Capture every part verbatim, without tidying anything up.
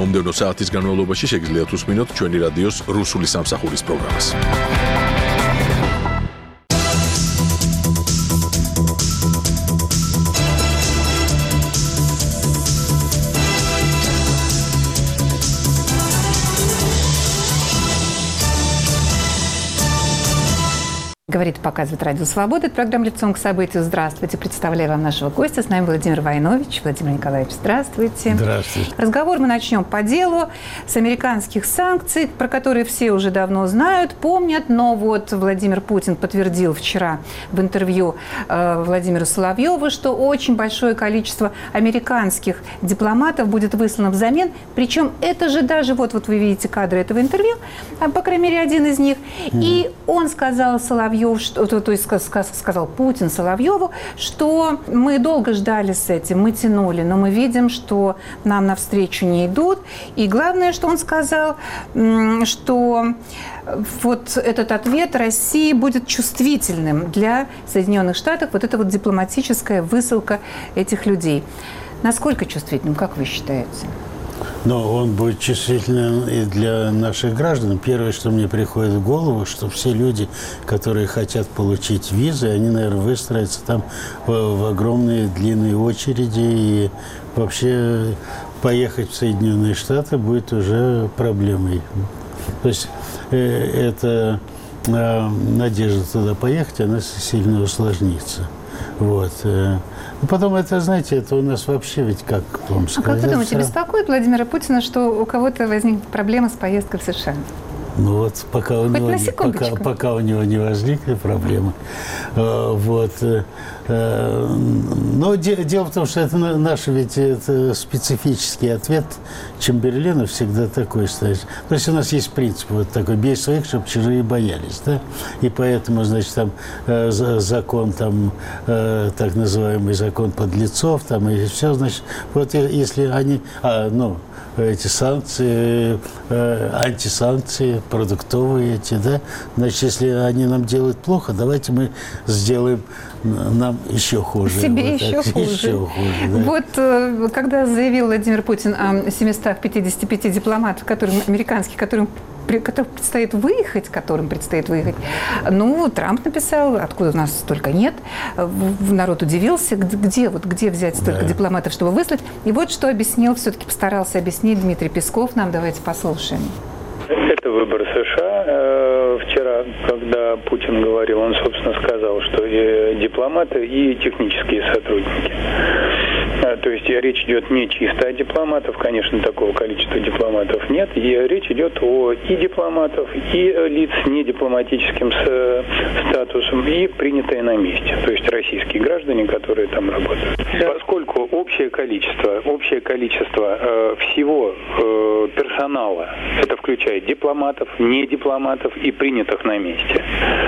მომდევნო საათის განმავლობაში შეგიძლიათ უსმინოთ ჩვენი რადიოს რუსული სამსახურის პროგრამას. Говорит и показывает Радио Свобода. Это программа «Лицом к событию». Здравствуйте. Представляю вам нашего гостя. С нами Владимир Войнович. Владимир Николаевич, здравствуйте. Здравствуйте. Разговор мы начнем по делу с американских санкций, про которые все уже давно знают, помнят. Но вот Владимир Путин подтвердил вчера в интервью э, Владимиру Соловьеву, что очень большое количество американских дипломатов будет выслано взамен. Причем это же даже, вот, вот вы видите кадры этого интервью, по крайней мере, один из них. Mm. И он сказал Соловьеву, Что, то, то есть сказал Путин Соловьеву, что мы долго ждали с этим, мы тянули, но мы видим, что нам навстречу не идут. И главное, что он сказал, что вот этот ответ России будет чувствительным для Соединенных Штатов, вот эта вот дипломатическая высылка этих людей. Насколько чувствительным, как вы считаете? Но он будет чувствителен и для наших граждан. Первое, что мне приходит в голову, что все люди, которые хотят получить визы, они, наверное, выстроятся там в, в огромные длинные очереди. И вообще поехать в Соединенные Штаты будет уже проблемой. То есть э, эта э, надежда туда поехать, она сильно усложнится. Вот. Потом это, знаете, это у нас вообще ведь как вам сказать. А как вы думаете, беспокоит Владимира Путина, что у кого-то возникнет проблема с поездкой в США? Ну вот пока у, него, пока, пока у него не возникли проблемы. Вот. Но дело в том, что это наш ведь это специфический ответ Чемберлена всегда такой стоит. То есть у нас есть принцип вот такой: бей своих, чтобы чужие боялись, да? И поэтому, значит, там закон, там так называемый закон подлецов, там и все, значит, вот если они, а, ну, эти санкции, э, антисанкции, продуктовые эти, да, значит, если они нам делают плохо, давайте мы сделаем нам еще хуже. Себе вот еще так, хуже. Еще хуже, да. Вот э, когда заявил Владимир Путин о семистах пятидесяти пяти дипломатах, которым, американских, которым которым предстоит выехать, которым предстоит выехать. Ну, Трамп написал, откуда у нас столько нет. Народ удивился, где, вот, где взять столько да. дипломатов, чтобы выслать. И вот что объяснил, все-таки постарался объяснить Дмитрий Песков нам. Давайте послушаем. Это выбор США. Вчера, когда Путин говорил, он, собственно, сказал, что и дипломаты, и технические сотрудники. То есть речь идет не чисто о дипломатах, конечно, такого количества дипломатов нет. И речь идет о и дипломатов, и лиц с недипломатическим статусом, и принятые на месте. То есть российские граждане, которые там работают. Да. Поскольку общее количество, общее количество э, всего э, персонала, это включает дипломатов, недипломатов и принятых на месте,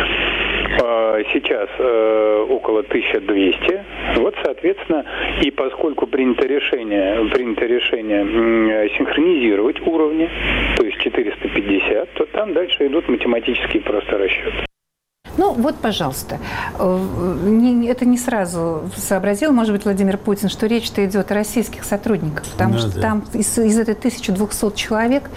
сейчас э, около тысяча двести. Вот, соответственно, и поскольку принято решение, принято решение э, синхронизировать уровни, то есть четыреста пятьдесят, то там дальше идут математические просто расчеты. Ну, вот, пожалуйста, это не сразу сообразил, может быть, Владимир Путин, что речь-то идет о российских сотрудниках, потому ну, что да. там из, из этой тысячи двухсот человек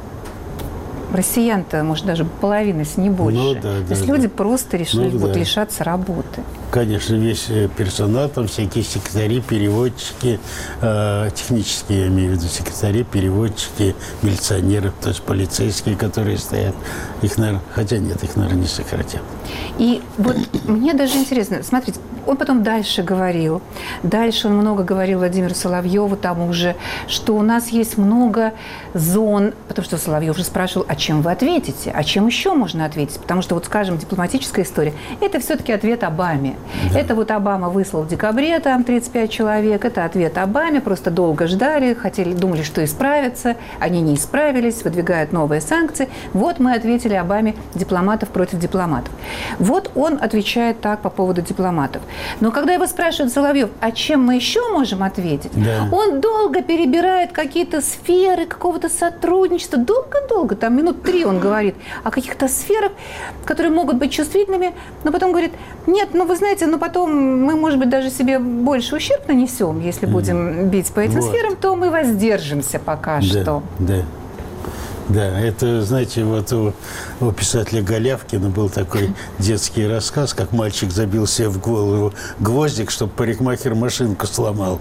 россиян-то, может, даже половина, если не больше. Ну, да, То да, есть да. люди просто решили ну, вот, да. лишаться работы. Конечно, весь персонал, там всякие секретари, переводчики, э, технические, я имею в виду, секретари, переводчики, милиционеры, то есть полицейские, которые стоят. Их, наверное, хотя нет, их, наверное, не сократят. И вот мне даже интересно, смотрите, он потом дальше говорил, дальше он много говорил Владимиру Соловьеву тому же, что у нас есть много зон, потому что Соловьев же спрашивал, а чем вы ответите, а чем еще можно ответить, потому что, вот, скажем, дипломатическая история, это все-таки ответ Обаме. Да. Это вот Обама выслал в декабре, там тридцать пять человек, это ответ Обаме, просто долго ждали, хотели, думали, что исправятся, они не исправились, выдвигают новые санкции. Вот мы ответили Обаме дипломатов против дипломатов. Вот он отвечает так по поводу дипломатов. Но когда его спрашивает Соловьев, а чем мы еще можем ответить, да. он долго перебирает какие-то сферы какого-то сотрудничества, долго-долго, там минут три он говорит о каких-то сферах, которые могут быть чувствительными, но потом говорит, нет, ну вы знаете, знаете, ну потом мы, может быть, даже себе больше ущерб нанесем, если будем бить по этим вот. сферам, то мы воздержимся пока да, что. Да. Да, это, знаете, вот у, у писателя Голявкина был такой детский рассказ, как мальчик забил себе в голову гвоздик, чтобы парикмахер машинку сломал.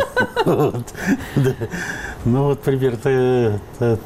Ну вот примерно.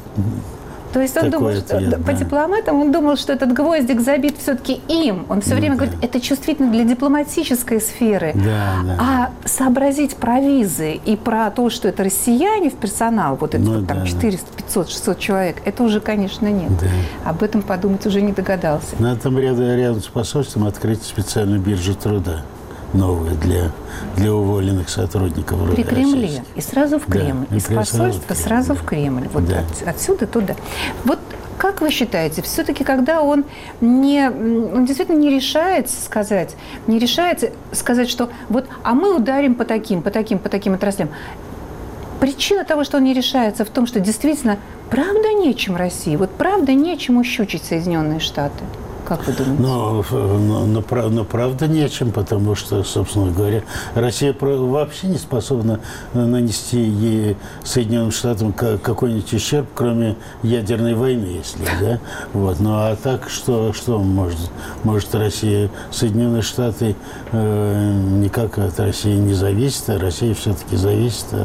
То есть он думал, что, ответ, по да. дипломатам, он думал, что этот гвоздик забит все-таки им. Он все время да. говорит, это чувствительно для дипломатической сферы. Да, да. А сообразить про визы и про то, что это россияне в персонал, вот это ну, вот, там да, четыреста, пятьсот, шестьсот человек, это уже, конечно, нет. Да. Об этом подумать уже не догадался. Надо там рядом, рядом с посольством открыть специальную биржу труда. Новые для, для уволенных сотрудников. При Кремле. Российских. И сразу в Кремль. Да, Из посольства сразу в Кремль. Вот да. от, отсюда туда. Вот как вы считаете, все-таки, когда он, не, он действительно не решается сказать, не решается сказать, что вот, а мы ударим по таким, по таким, по таким отраслям. Причина того, что он не решается, в том, что действительно, правда нечем России, вот правда нечем ущучить Соединенные Штаты. Как вы думаете? Но, но, но, но правда нечем, потому что, собственно говоря, Россия вообще не способна нанести ей, Соединенным Штатам какой-нибудь ущерб, кроме ядерной войны, если, да? Вот. Ну а так, что, что может? Может, Россия, Соединенные Штаты э, никак от России не зависит, а Россия все-таки зависит от...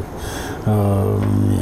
Э,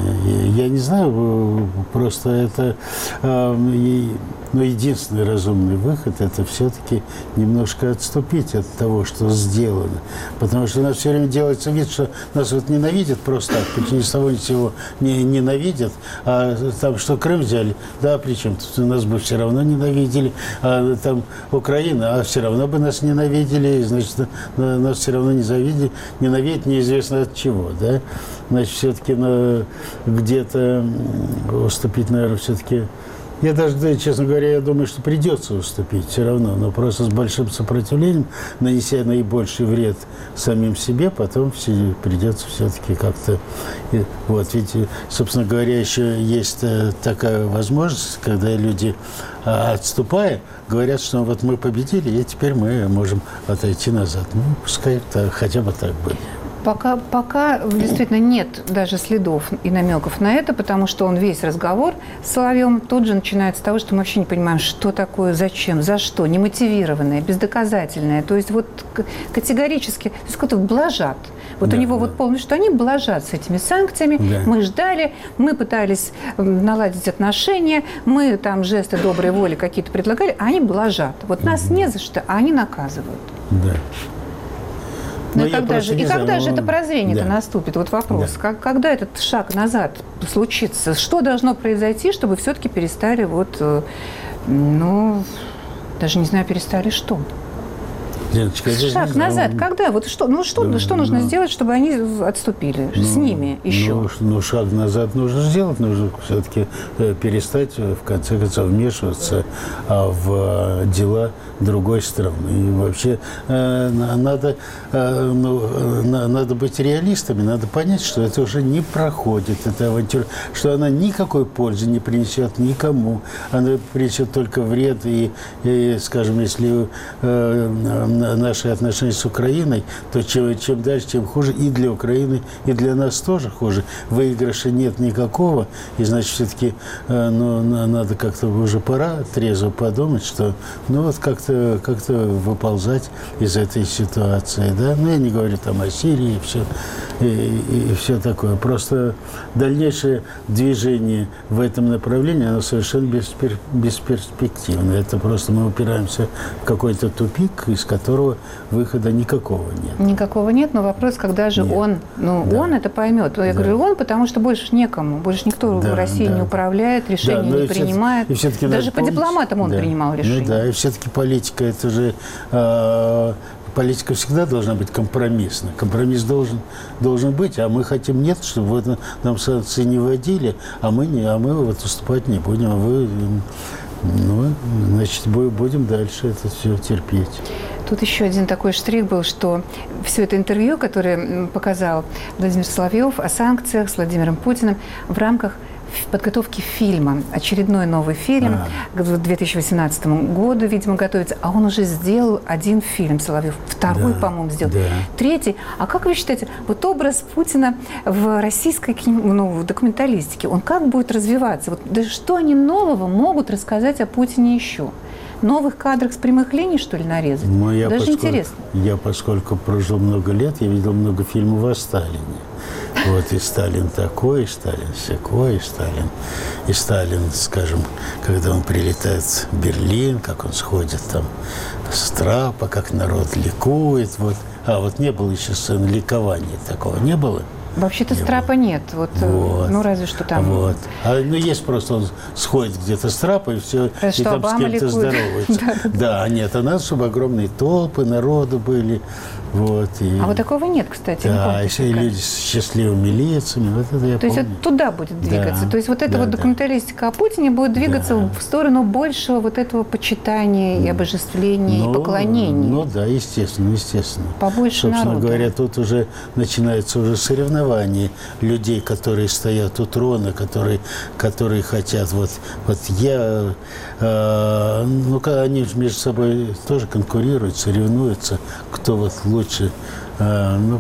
я не знаю, просто это... Э, но единственный разумный выход – это все-таки немножко отступить от того, что сделано. Потому что у нас все время делается вид, что нас вот ненавидят просто так, ни с того ни с сего не ненавидят. А там, что Крым взяли, да, причем тут нас бы все равно ненавидели. А там Украина, а все равно бы нас ненавидели, значит, нас все равно не завидели, ненавидят неизвестно от чего, да. Значит, все-таки ну, где-то уступить, наверное, все-таки... Я даже, честно говоря, я думаю, что придется уступить все равно, но просто с большим сопротивлением, нанеся наибольший вред самим себе, потом все, придется все-таки как-то... Вот, ведь, собственно говоря, еще есть такая возможность, когда люди, отступая, говорят, что вот мы победили, и теперь мы можем отойти назад. Ну, пускай так, хотя бы так будет. Пока, пока действительно нет даже следов и намеков на это, потому что он весь разговор с Соловьевым тут же начинается с того, что мы вообще не понимаем, что такое, зачем, за что, немотивированное, бездоказательное. То есть вот категорически, то есть как-то блажат. Вот да, у него да. вот полностью, что они блажат с этими санкциями. Да. Мы ждали, мы пытались наладить отношения, мы там жесты доброй воли какие-то предлагали, а они блажат. Вот нас не за что, а они наказывают. Да. Но и когда, же, и когда же это прозрение-то да. наступит? Вот вопрос. Да. Как, когда этот шаг назад случится? Что должно произойти, чтобы все-таки перестали вот, ну, даже не знаю, перестали что? Леночка, шаг назад. Когда? Вот что, ну, что, да, что нужно ну, сделать, чтобы они отступили ну, с ними еще? Ну, ну, шаг назад нужно сделать. Нужно все-таки перестать, в конце концов, вмешиваться в дела другой страны. И вообще э, надо, э, ну, надо быть реалистами. Надо понять, что это уже не проходит, эта авантюра, что она никакой пользы не принесет никому. Она принесет только вред. И, и скажем, если э, наши отношения с Украиной, то чем, чем дальше, тем хуже и для Украины, и для нас тоже хуже. Выигрыша нет никакого, и значит, все-таки э, ну, надо как-то уже пора трезво подумать, что ну вот как-то как-то выползать из этой ситуации, да. Ну, я не говорю там о Сирии и все, и, и, и все такое. Просто дальнейшее движение в этом направлении, оно совершенно беспер, бесперспективно. Это просто мы упираемся в какой-то тупик, из которого выхода никакого нет. Никакого нет, но вопрос, когда же нет. он, ну, да. он это поймет. Я да. говорю, он, потому что больше некому, больше никто да, в России да. не управляет, решения да, не принимает. И все-таки даже по помнить, дипломатам он да. принимал решения. Ну, да, и все-таки политика, это же... Э, политика всегда должна быть компромиссна. Компромисс должен, должен быть, а мы хотим нет, чтобы вот нам санкции не вводили, а мы, не, а мы вот уступать не будем, а вы... Ну, значит, будем дальше это все терпеть. Тут еще один такой штрих был, что все это интервью, которое показал Владимир Соловьев о санкциях с Владимиром Путиным в рамках в подготовке фильма. Очередной новый фильм а. к две тысячи восемнадцатому году, видимо, готовится. А он уже сделал один фильм, Соловьев. Второй, да, по-моему, сделал. Да. Третий. А как вы считаете, вот образ Путина в российской ну, в документалистике, он как будет развиваться? Вот, да что они нового могут рассказать о Путине еще? Новых кадрах с прямых линий, что ли, нарезать? Ну, я Даже поскольку, интересно. Я, поскольку прожил много лет, я видел много фильмов о Сталине. Вот и Сталин такой, и Сталин всякой, и Сталин. И Сталин, скажем, когда он прилетает в Берлин, как он сходит там с трапа, как народ ликует. Вот. А вот не было еще сцены ликования, такого не было? Вообще-то с трапа нет. Вот, вот. Ну, разве что там. Вот. А, ну, есть просто он сходит где-то с трапа, и все, разве и там Обама с кем-то здоровается. да, да, да, нет, а надо, чтобы огромные толпы народу были. Вот, и... А вот такого нет, кстати. Да, еще и люди с счастливыми лицами. Вот это я То помню. есть это туда будет двигаться. Да. То есть вот эта да, вот документалистика да. о Путине будет двигаться да. в сторону большего вот этого почитания и обожествления, ну, и поклонения. Ну да, естественно, естественно. Побольше Собственно народу. говоря, тут уже начинается уже соревнование людей, которые стоят у трона, которые, которые хотят. Вот, вот я... Э, ну, они же между собой тоже конкурируют, соревнуются, кто вот лучше... Э, ну,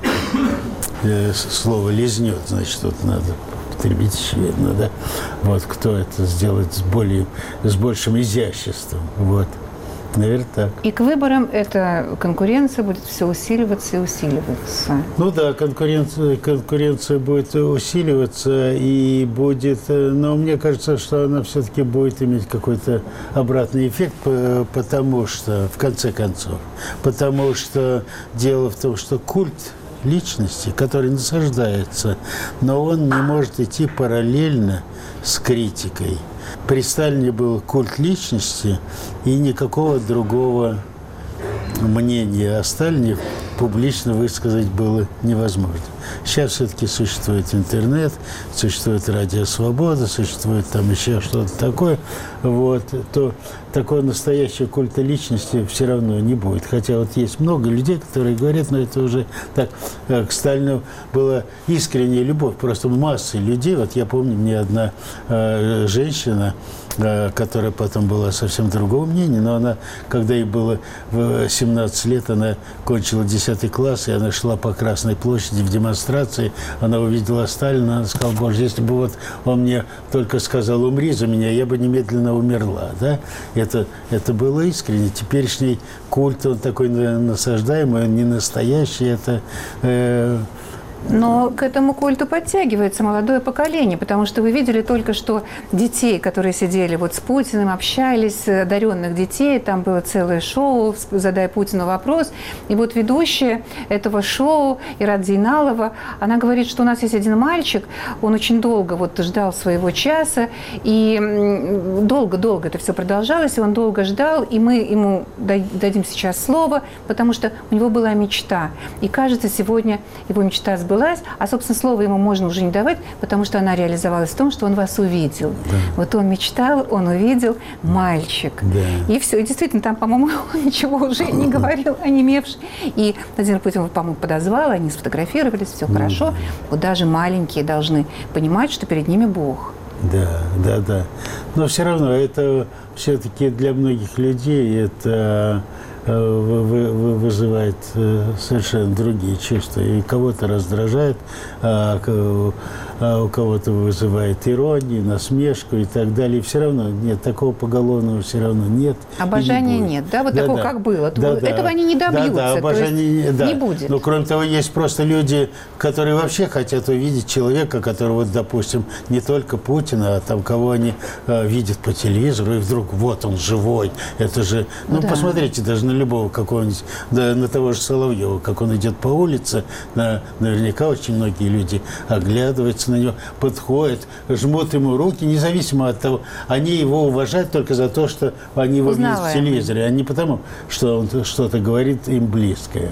э, слово «лизнет», значит, тут надо употребить, очевидно, да? Вот, кто это сделает с, более, с большим изяществом, вот. Наверное, так. И к выборам эта конкуренция будет все усиливаться и усиливаться. Ну да, конкуренция, конкуренция будет усиливаться и будет... Но мне кажется, что она все-таки будет иметь какой-то обратный эффект, потому что, в конце концов, потому что дело в том, что культ личности, который насаждается, но он не может идти параллельно с критикой. При Сталине был культ личности, и никакого другого мнения о Сталине публично высказать было невозможно. Сейчас все-таки существует интернет, существует радио «Свобода», существует там еще что-то такое. Вот, то такого настоящего культа личности все равно не будет. Хотя вот есть много людей, которые говорят, но это уже так, к Сталину была искренняя любовь. Просто массы людей. Вот я помню, мне одна э, женщина, э, которая потом была совсем другого мнения, но она, когда ей было семнадцать лет, она кончила десятый класс, и она шла по Красной площади в демонстрации, она увидела Сталина, она сказала: боже, если бы вот он мне только сказал «умри за меня», я бы немедленно умерла. Да? Это, это было искренне. Теперешний культ, он такой насаждаемый, он не настоящий, это... Э, Но к этому культу подтягивается молодое поколение, потому что вы видели только что детей, которые сидели вот с Путиным, общались, одаренных детей, там было целое шоу «Задай Путину вопрос», и вот ведущая этого шоу, Ират Зейналова, она говорит, что у нас есть один мальчик, он очень долго вот ждал своего часа, и долго-долго это все продолжалось, и он долго ждал, и мы ему дадим сейчас слово, потому что у него была мечта, и кажется, сегодня его мечта сбылась. А, собственно, слово ему можно уже не давать, потому что она реализовалась в том, что он вас увидел. Да. Вот он мечтал, он увидел, мальчик. Да. И все. И действительно, там, по-моему, он ничего уже не говорил, онемевший. И Владимир Путин его, по-моему, подозвал, они сфотографировались, все да. хорошо. Вот даже маленькие должны понимать, что перед ними Бог. Да, да, да. Но все равно это все-таки для многих людей это... вызывает совершенно другие чувства. И кого-то раздражает, а у кого-то вызывает иронию, насмешку и так далее. И все равно нет, такого поголовного все равно нет. Обожания не нет, да? Вот да, такого, да. как было. Да, Этого да. они не добьются. Да, да, обожание, да. не будет. Но кроме того, есть просто люди, которые вообще хотят увидеть человека, который, вот, допустим, не только Путина, а там кого они а, видят по телевизору, и вдруг вот он живой. Это же, ну, да. посмотрите, даже на любого какого-нибудь, да, на того же Соловьева, как он идет по улице, на, наверняка очень многие люди оглядываются на него, подходят, жмут ему руки, независимо от того, они его уважают только за то, что они его видят в телевизоре, а не потому, что он что-то говорит им близкое.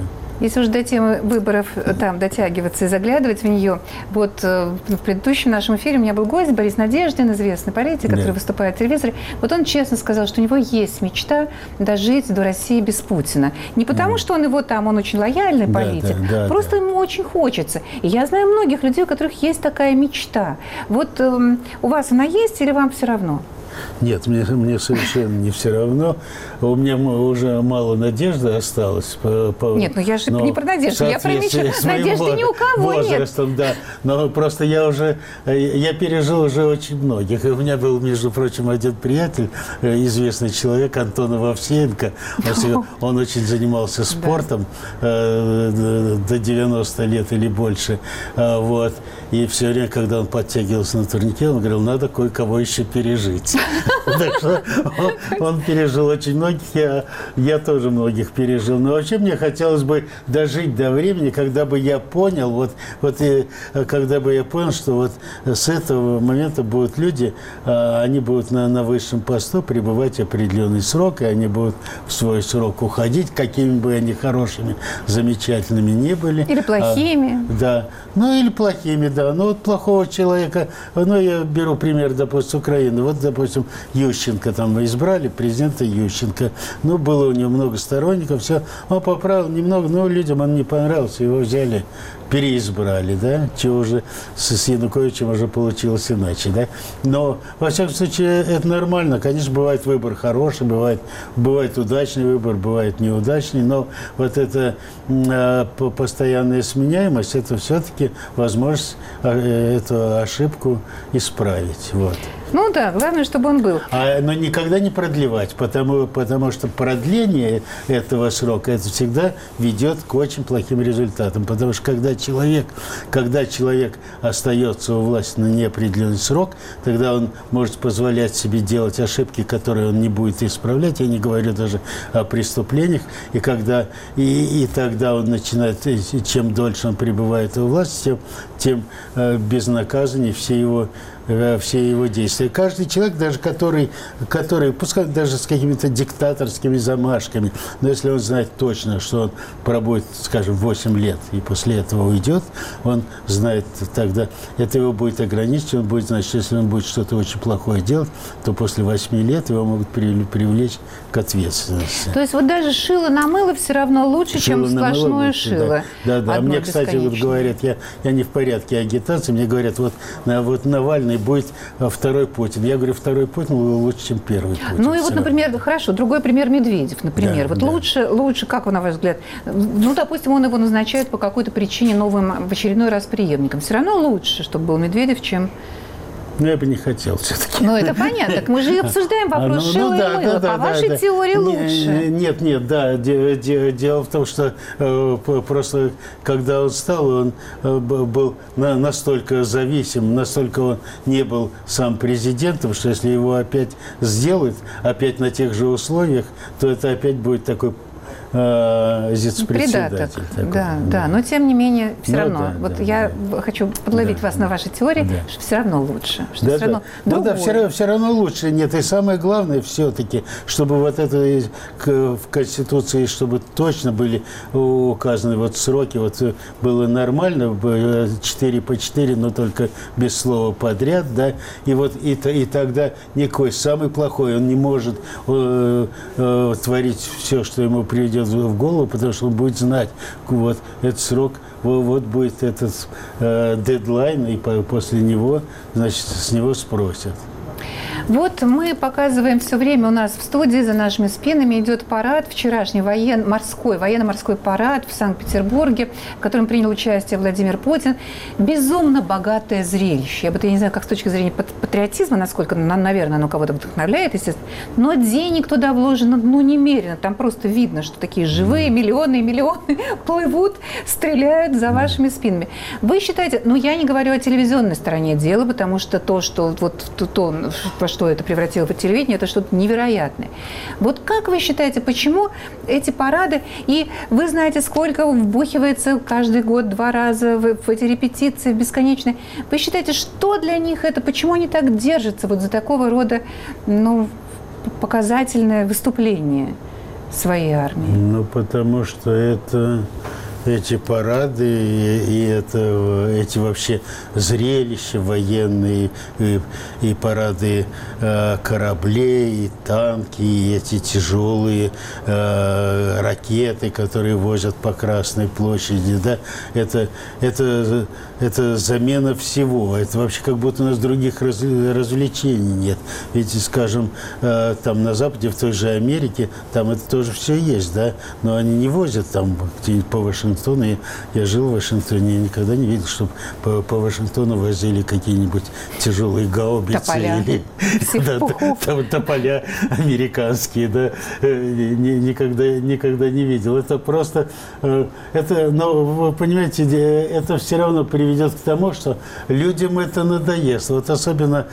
Если уже до темы выборов там дотягиваться и заглядывать в нее, вот э, в предыдущем нашем эфире у меня был гость Борис Надеждин, известный политик, который да. выступает в телевизоре. Вот он честно сказал, что у него есть мечта дожить до России без Путина. Не потому, mm. что он его там, он очень лояльный да, политик, да, да, просто да. ему очень хочется. И я знаю многих людей, у которых есть такая мечта. Вот э, у вас она есть или вам все равно? Нет, мне, мне совершенно не все равно. У меня уже мало надежды осталось. По, по, нет, ну я же не про надежду, я про мечту. Надежды ни у кого возрастом, нет. Да. Но просто я уже, я пережил уже очень многих. И у меня был, между прочим, один приятель, известный человек, Антон Вовсеенко. Он, он очень занимался спортом да. до девяноста лет или больше. Вот. И все время, когда он подтягивался на турнике, он говорил, надо кое-кого еще пережить. Так что он, он пережил очень многих, я, я тоже многих пережил. Но вообще мне хотелось бы дожить до времени, когда бы я понял, вот, вот и, когда бы я понял, что вот с этого момента будут люди, они будут на, на высшем посту пребывать определенный срок, и они будут в свой срок уходить, какими бы они хорошими, замечательными ни были. Или плохими. А, да, ну или плохими, да. Ну вот плохого человека, ну я беру пример, допустим, Украины. Вот, допустим, Ющенко там избрали, президента Ющенко. Ну, было у него много сторонников, все. Он поправил немного, но людям он не понравился, его взяли, переизбрали, да, чего уже с, с Януковичем уже получилось иначе, да. Но, во всяком случае, это нормально. Конечно, бывает выбор хороший, бывает, бывает удачный выбор, бывает неудачный, но вот эта э, постоянная сменяемость, это все-таки возможность э, эту ошибку исправить, вот. Ну да, главное, чтобы он был. А, но никогда не продлевать, потому, потому что продление этого срока, это всегда ведет к очень плохим результатам. Потому что когда человек, когда человек остается у власти на неопределенный срок, тогда он может позволять себе делать ошибки, которые он не будет исправлять. Я не говорю даже о преступлениях. И, когда, и, и тогда он начинает, чем дольше он пребывает у власти, тем, тем э, безнаказаннее все его все его действия. Каждый человек, даже который, который, пускай даже с какими-то диктаторскими замашками, но если он знает точно, что он пробудет, скажем, восемь лет и после этого уйдет, он знает тогда, это его будет ограничить, он будет знать, что если он будет что-то очень плохое делать, то после восьми лет его могут привлечь к ответственности. То есть вот даже шило на мыло все равно лучше, шило чем сплошное лучше, шило. Да, да. да. Мне, кстати, вот говорят, я, я не в порядке агитации, мне говорят, вот, на, вот Навальный будет второй Путин. Я говорю, второй Путин лучше, чем первый Путин. Ну и вот, например, хорошо, другой пример Медведев, например. Да, вот да. лучше, лучше, как на ваш взгляд, ну, допустим, он его назначает по какой-то причине новым в очередной раз преемником. Все равно лучше, чтобы был Медведев, чем... Ну, я бы не хотел все-таки. Ну, это понятно. Так мы же и обсуждаем вопрос ну, шила ну, да, и мыла. Да, да, По вашей да, теории да. лучше. Нет, нет, да. Де, де, дело в том, что э, просто когда он стал, он э, был на, настолько зависим, настолько он не был сам президентом, что если его опять сделают, опять на тех же условиях, то это опять будет такой предатель. Да, да, да, но тем не менее все ну, равно. Да, вот да, я да. хочу подловить да, вас да. на вашей теории, да. что все равно лучше. Что да, все равно да. Ну да, все, все равно лучше. Нет, и самое главное все-таки, чтобы вот это в Конституции, чтобы точно были указаны вот сроки, вот было нормально, четыре по четыре, но только без слова подряд, да, и вот и, и тогда никакой самый плохой, он не может э, э, творить все, что ему приведет в голову, потому что он будет знать, вот этот срок, вот, вот будет этот э, дедлайн, и по, после него, значит, с него спросят. Вот мы показываем все время, у нас в студии за нашими спинами идет парад, вчерашний военно-морской, военно-морской парад в Санкт-Петербурге, в котором принял участие Владимир Путин. Безумно богатое зрелище. Я бы, я не знаю, как с точки зрения патриотизма, насколько, наверное, оно кого-то вдохновляет, естественно, но денег туда вложено, ну, немерено. Там просто видно, что такие живые миллионы и миллионы плывут, стреляют за вашими спинами. Вы считаете, ну, я не говорю о телевизионной стороне дела, потому что то, что вот то, то во что это превратило в телевидение, это что-то невероятное. Вот как вы считаете, почему эти парады, и вы знаете, сколько вбухивается каждый год два раза в, в эти репетиции бесконечные, вы считаете, что для них это, почему они так держатся вот за такого рода, ну, показательное выступление своей армии? Ну, потому что это эти парады и, и это, эти вообще зрелища военные, и, и парады э, кораблей, и танки, и эти тяжелые э, ракеты, которые возят по Красной площади, да, это, это, это замена всего. Это вообще как будто у нас других раз, развлечений нет. Ведь, скажем, э, там на Западе, в той же Америке, там это тоже все есть, да, но они не возят там где-нибудь по Вашингтону. Я, я жил в Вашингтоне, я никогда не видел, чтобы по, по Вашингтону возили какие-нибудь тяжелые гаубицы. Тополя. Или да, там, тополя американские, да, никогда, никогда не видел. Это просто, это, но вы понимаете, это все равно приведет к тому, что людям это надоест. Вот особенно,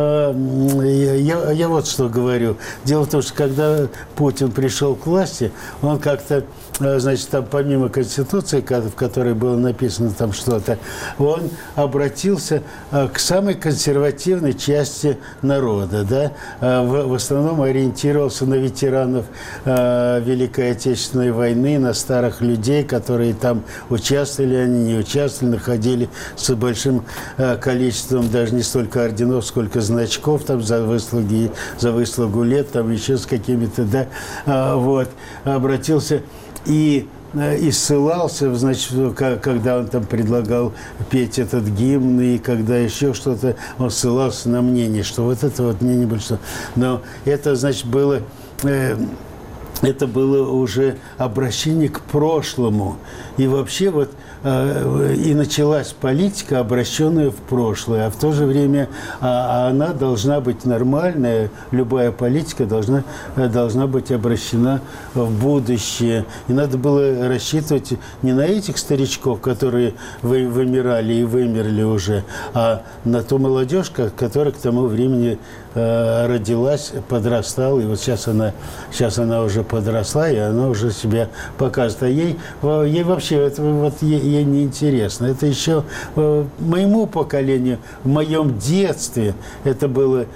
я, я вот что говорю. Дело в том, что когда Путин пришел к власти, он как-то, значит, там помимо Конституции, в которой было написано там что-то, он обратился к самой консервативной части народа, да, в, в основном ориентировался на ветеранов Великой Отечественной войны, на старых людей, которые там участвовали, они не участвовали, находили с большим количеством даже не столько орденов, сколько значков там за выслуги, за выслугу лет, там еще с какими-то, да, вот, обратился и и ссылался, значит, когда он там предлагал петь этот гимн, и когда еще что-то, он ссылался на мнение, что вот это вот мнение большинства. Но это, значит, было... Э, это было уже обращение к прошлому. И вообще вот э, и началась политика, обращенная в прошлое. А в то же время а, она должна быть нормальная. Любая политика должна, должна быть обращена в будущее. И надо было рассчитывать не на этих старичков, которые вы, вымирали и вымерли уже, а на ту молодежь, которая к тому времени э, родилась, подрастала. И вот сейчас она, сейчас она уже подросла, и она уже себя показывает. А ей, ей вообще это вот ей, ей не интересно. Это еще моему поколению, в моем детстве это было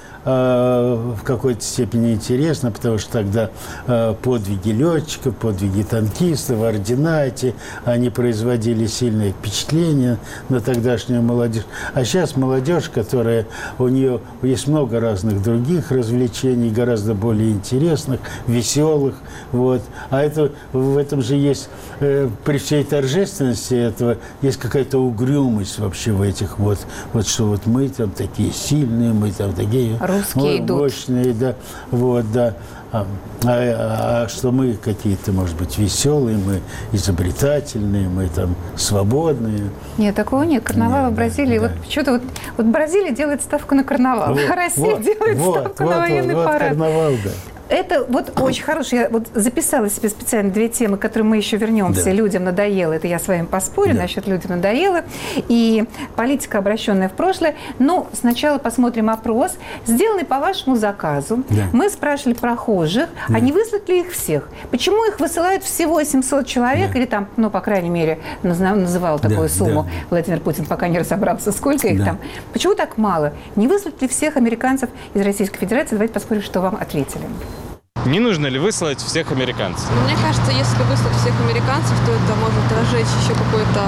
э, в какой-то степени интересно, потому что тогда э, подвиги летчиков, подвиги танкистов, ордена эти, они производили сильное впечатление на тогдашнюю молодежь. А сейчас молодежь, которая, у нее есть много разных других развлечений, гораздо более интересных, веселых, вот. А это, в этом же есть, э, при всей торжественности этого, есть какая-то угрюмость вообще в этих вот, вот что вот мы там такие сильные, мы там такие русские мощные, да, вот, да. А, а, а что мы какие-то, может быть, веселые, мы изобретательные, мы там свободные. Нет, такого нет. Карнавал нет, в Бразилии, да, вот да. Что-то вот, вот Бразилия делает ставку на карнавал, вот, а Россия вот, делает вот, ставку вот, на военный вот, парад. Вот карнавал, да. Это вот очень хорошо. Я вот записала себе специально две темы, к которым мы еще вернемся. Да. Людям надоело. Это я с вами поспорю, да, насчет людям надоело. И политика, обращенная в прошлое. Но сначала посмотрим опрос, сделанный по вашему заказу. Да. Мы спрашивали прохожих, да, а не выслать ли их всех? Почему их высылают всего семьсот человек? Да. Или там, ну, по крайней мере, называл такую, да, сумму, да, Владимир Путин, пока не разобрался, сколько их, да, там. Почему так мало? Не выслать ли всех американцев из Российской Федерации? Давайте посмотрим, что вам ответили. Не нужно ли выслать всех американцев? Мне кажется, если выслать всех американцев, то это может разжечь еще какую-то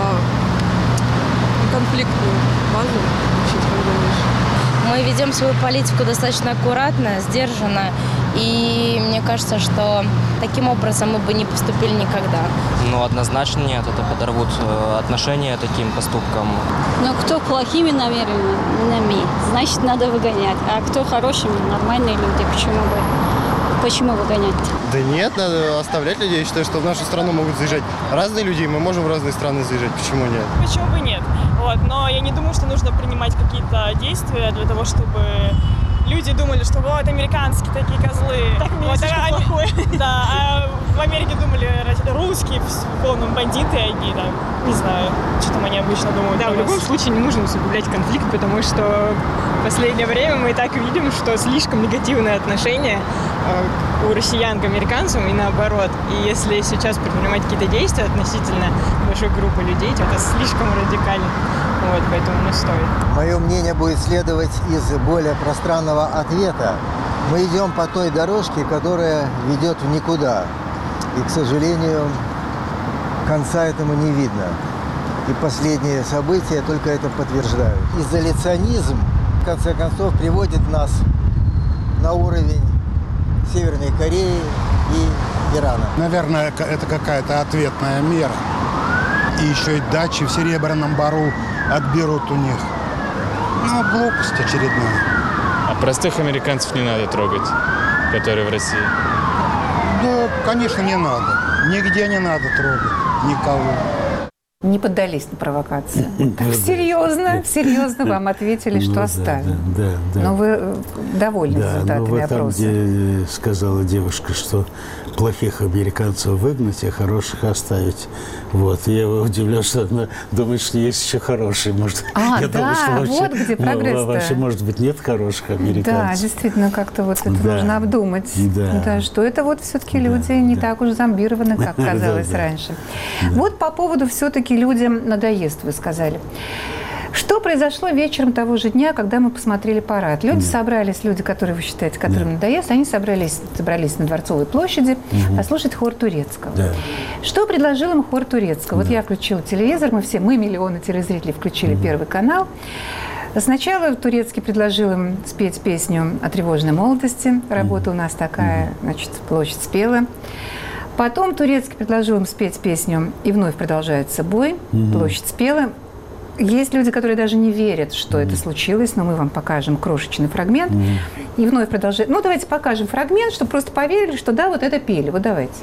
конфликтную базу. Мы ведем свою политику достаточно аккуратно, сдержанно. И мне кажется, что таким образом мы бы не поступили никогда. Ну, однозначно нет. Это подорвут отношения таким поступкам. Но кто плохими намерениями, значит, надо выгонять. А кто хорошими, нормальные люди, почему бы? Почему выгонять-то? Да нет, надо оставлять людей. Я считаю, что в нашу страну могут заезжать разные люди, мы можем в разные страны заезжать. Почему нет? Почему бы нет? Вот. Но я не думаю, что нужно принимать какие-то действия для того, чтобы люди думали, что вот американские такие козлы. Так, вот, а, плохое. Да, а в Америке думали русские, в полном бандиты одни, да. Не знаю, что там они обычно думают. Да, в любом случае не нужно усугублять конфликт, потому что в последнее время мы и так видим, что слишком негативное отношение э, у россиян к американцам и наоборот. И если сейчас предпринимать какие-то действия относительно большой группы людей, то это слишком радикально. Вот, поэтому не стоит. Мое мнение будет следовать из более пространного ответа. Мы идем по той дорожке, которая ведет в никуда. И, к сожалению, конца этому не видно. И последние события только это подтверждают. Изоляционизм, в конце концов, приводит нас на уровень Северной Кореи и Ирана. Наверное, это какая-то ответная мера. И еще и дачи в Серебряном Бару отберут у них. Ну, глупость очередная. А простых американцев не надо трогать, которые в России? Ну, конечно, не надо. Нигде не надо трогать никого. Не поддались на провокацию. Серьезно, серьезно вам ответили, что Ну, да, оставим. Да, да, да. Но вы довольны Да, но результатами вот там, опроса? где сказала девушка, что плохих американцев выгнать, а хороших оставить. Вот. И я удивлен, что она думает, что есть еще хорошие. Может, А, я да, думаю, что вообще, вот где прогресс-то. Вообще, может быть, нет хороших американцев. Да, действительно, как-то вот это Да. нужно обдумать. Да. Да, что это вот все-таки люди не так уж зомбированы, как Да, казалось да. раньше. Вот по поводу все-таки людям надоест, вы сказали. Что произошло вечером того же дня, когда мы посмотрели парад? Люди собрались, люди, которые вы считаете, которым Да. надоест, они собрались, собрались на Дворцовой площади Мгм. послушать хор турецкого. Да. Что предложил им хор турецкого? Вот я включила телевизор, мы все, мы, миллионы телезрителей, включили Первый канал. Сначала Турецкий предложил им спеть песню о тревожной молодости. Работа у нас такая, значит, площадь спела. Потом Турецкий предложил им спеть песню «И вновь продолжается бой». Мгм. Площадь спела. Есть люди, которые даже не верят, что это случилось, но мы вам покажем крошечный фрагмент. И вновь продолжает. Ну, давайте покажем фрагмент, чтобы просто поверили, что да, вот это пели. Вот давайте.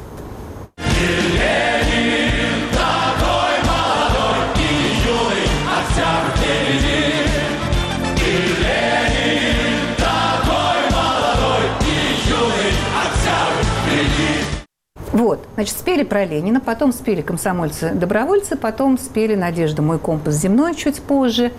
Вот, значит, спели про Ленина, потом спели «Комсомольцы-добровольцы», потом спели «Надежда, мой компас земной» чуть позже.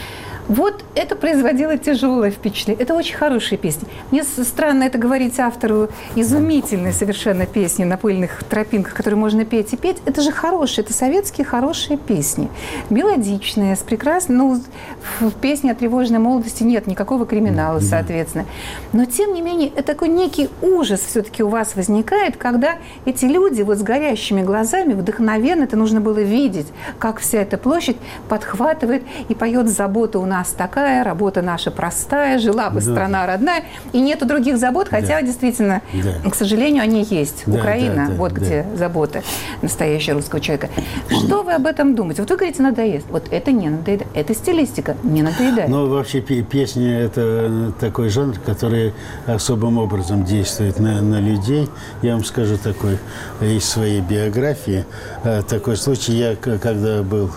Вот это производило тяжелое впечатление. Это очень хорошие песни. Мне странно это говорить автору изумительной совершенно песни на пыльных тропинках, которые можно петь и петь. Это же хорошие, это советские хорошие песни. Мелодичные, с прекрасной... Ну, в песне о тревожной молодости нет никакого криминала, соответственно. Но, тем не менее, это такой некий ужас все-таки у вас возникает, когда эти люди вот с горящими глазами, вдохновенно, это нужно было видеть, как вся эта площадь подхватывает и поет «Забота у нас такая, работа наша простая, жила бы Да. страна родная». И нету других забот, хотя Да. действительно, Да. к сожалению, они есть. Да, Украина, да, да, вот да. где забота настоящего русского человека. Что вы об этом думаете? Вот вы говорите, надоест. Вот это не надоедает. Это стилистика, не надоедает. Ну, вообще, пе- песни – это такой жанр, который особым образом действует на, на людей. Я вам скажу такой из своей биографии. э, Такой случай. Я, к- когда был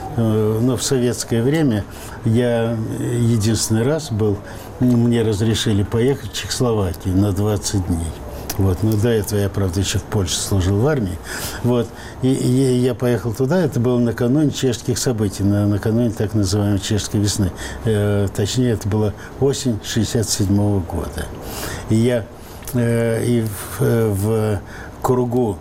э, ну, в советское время, я единственный раз был, мне разрешили поехать в Чехословакию на двадцать дней. Вот. Но до этого я, правда, еще в Польше служил в армии. Вот. И, и я поехал туда, это было накануне чешских событий, на, накануне так называемой чешской весны. Э, точнее, это была осень шестьдесят седьмого года. И я э, и в, в кругу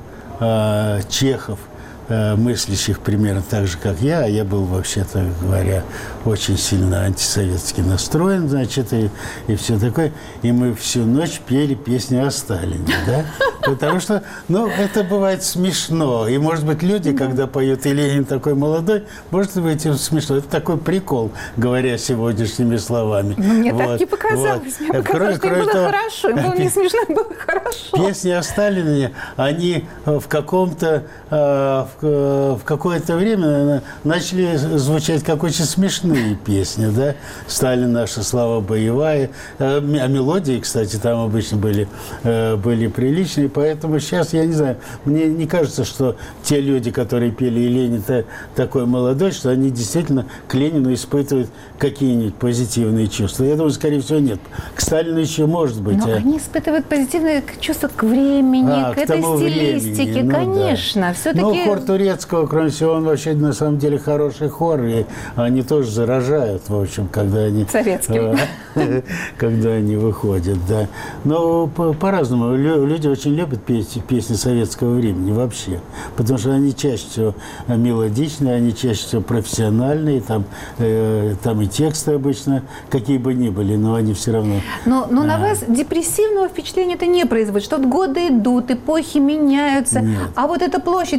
э, чехов, э, мыслящих примерно так же, как я, а я был, вообще-то говоря, очень сильно антисоветски настроен, значит, и, и все такое. И мы всю ночь пели песни о Сталине, да? Потому что, ну, это бывает смешно. И, может быть, люди, когда поют «И Ленин такой молодой», может быть, им смешно. Это такой прикол, говоря сегодняшними словами. Ну, мне Вот, так не показалось. вот. Мне показалось, что им было того, хорошо. Им было не смешно, им было хорошо. песни о Сталине, они в каком-то, э, в, э, в какое-то время начали звучать как очень смешные песни, да? «Сталин, наша слава боевая». Э, А мелодии, кстати, там обычно были, э, были приличные, поэтому сейчас, я не знаю, мне не кажется, что те люди, которые пели «И Ленин та- такой молодой», что они действительно к Ленину испытывают какие-нибудь позитивные чувства. Я думаю, скорее всего, нет. К Сталину еще может быть. Но а- они испытывают позитивные чувства к времени, А, к, этой тому стилистике, времени, ну конечно. да. Все-таки... Ну, хор турецкого, кроме всего, он вообще на самом деле хороший хор, и они тоже заражают, в общем, когда они... Советским. э, Когда они выходят, да. Но по- по-разному. Лю- Люди очень любят петь песни советского времени вообще, потому что они чаще всего мелодичные, они чаще всего профессиональные, там, э, там и тексты обычно какие бы ни были, но они все равно... Но, но на А. вас депрессивного впечатления это не производит, что годы идут, эпохи меняются. Нет. А вот эта площадь, вы, вам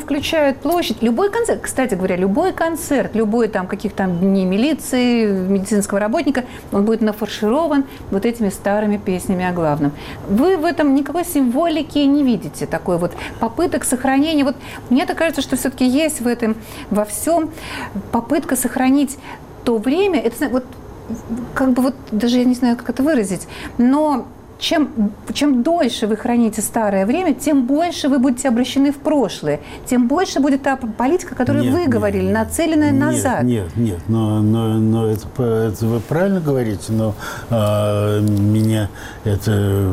включают площадь. Любой концерт, кстати говоря, любой концерт, любой там каких-то там дней милиции, медицинского работника, он будет нафарширован вот этими старыми песнями о главном. Вы в этом никакой символики не видите, такой вот попыток сохранения. Вот мне так кажется, что все-таки есть в этом, во всем попытка сохранить то время. Это вот как бы вот даже я не знаю, как это выразить, но Чем, чем дольше вы храните старое время, тем больше вы будете обращены в прошлое, тем больше будет та политика, которую нет, вы нет, говорили, нацеленная нет, назад. Нет, нет, но, но, но это, это вы правильно говорите, но а, меня это...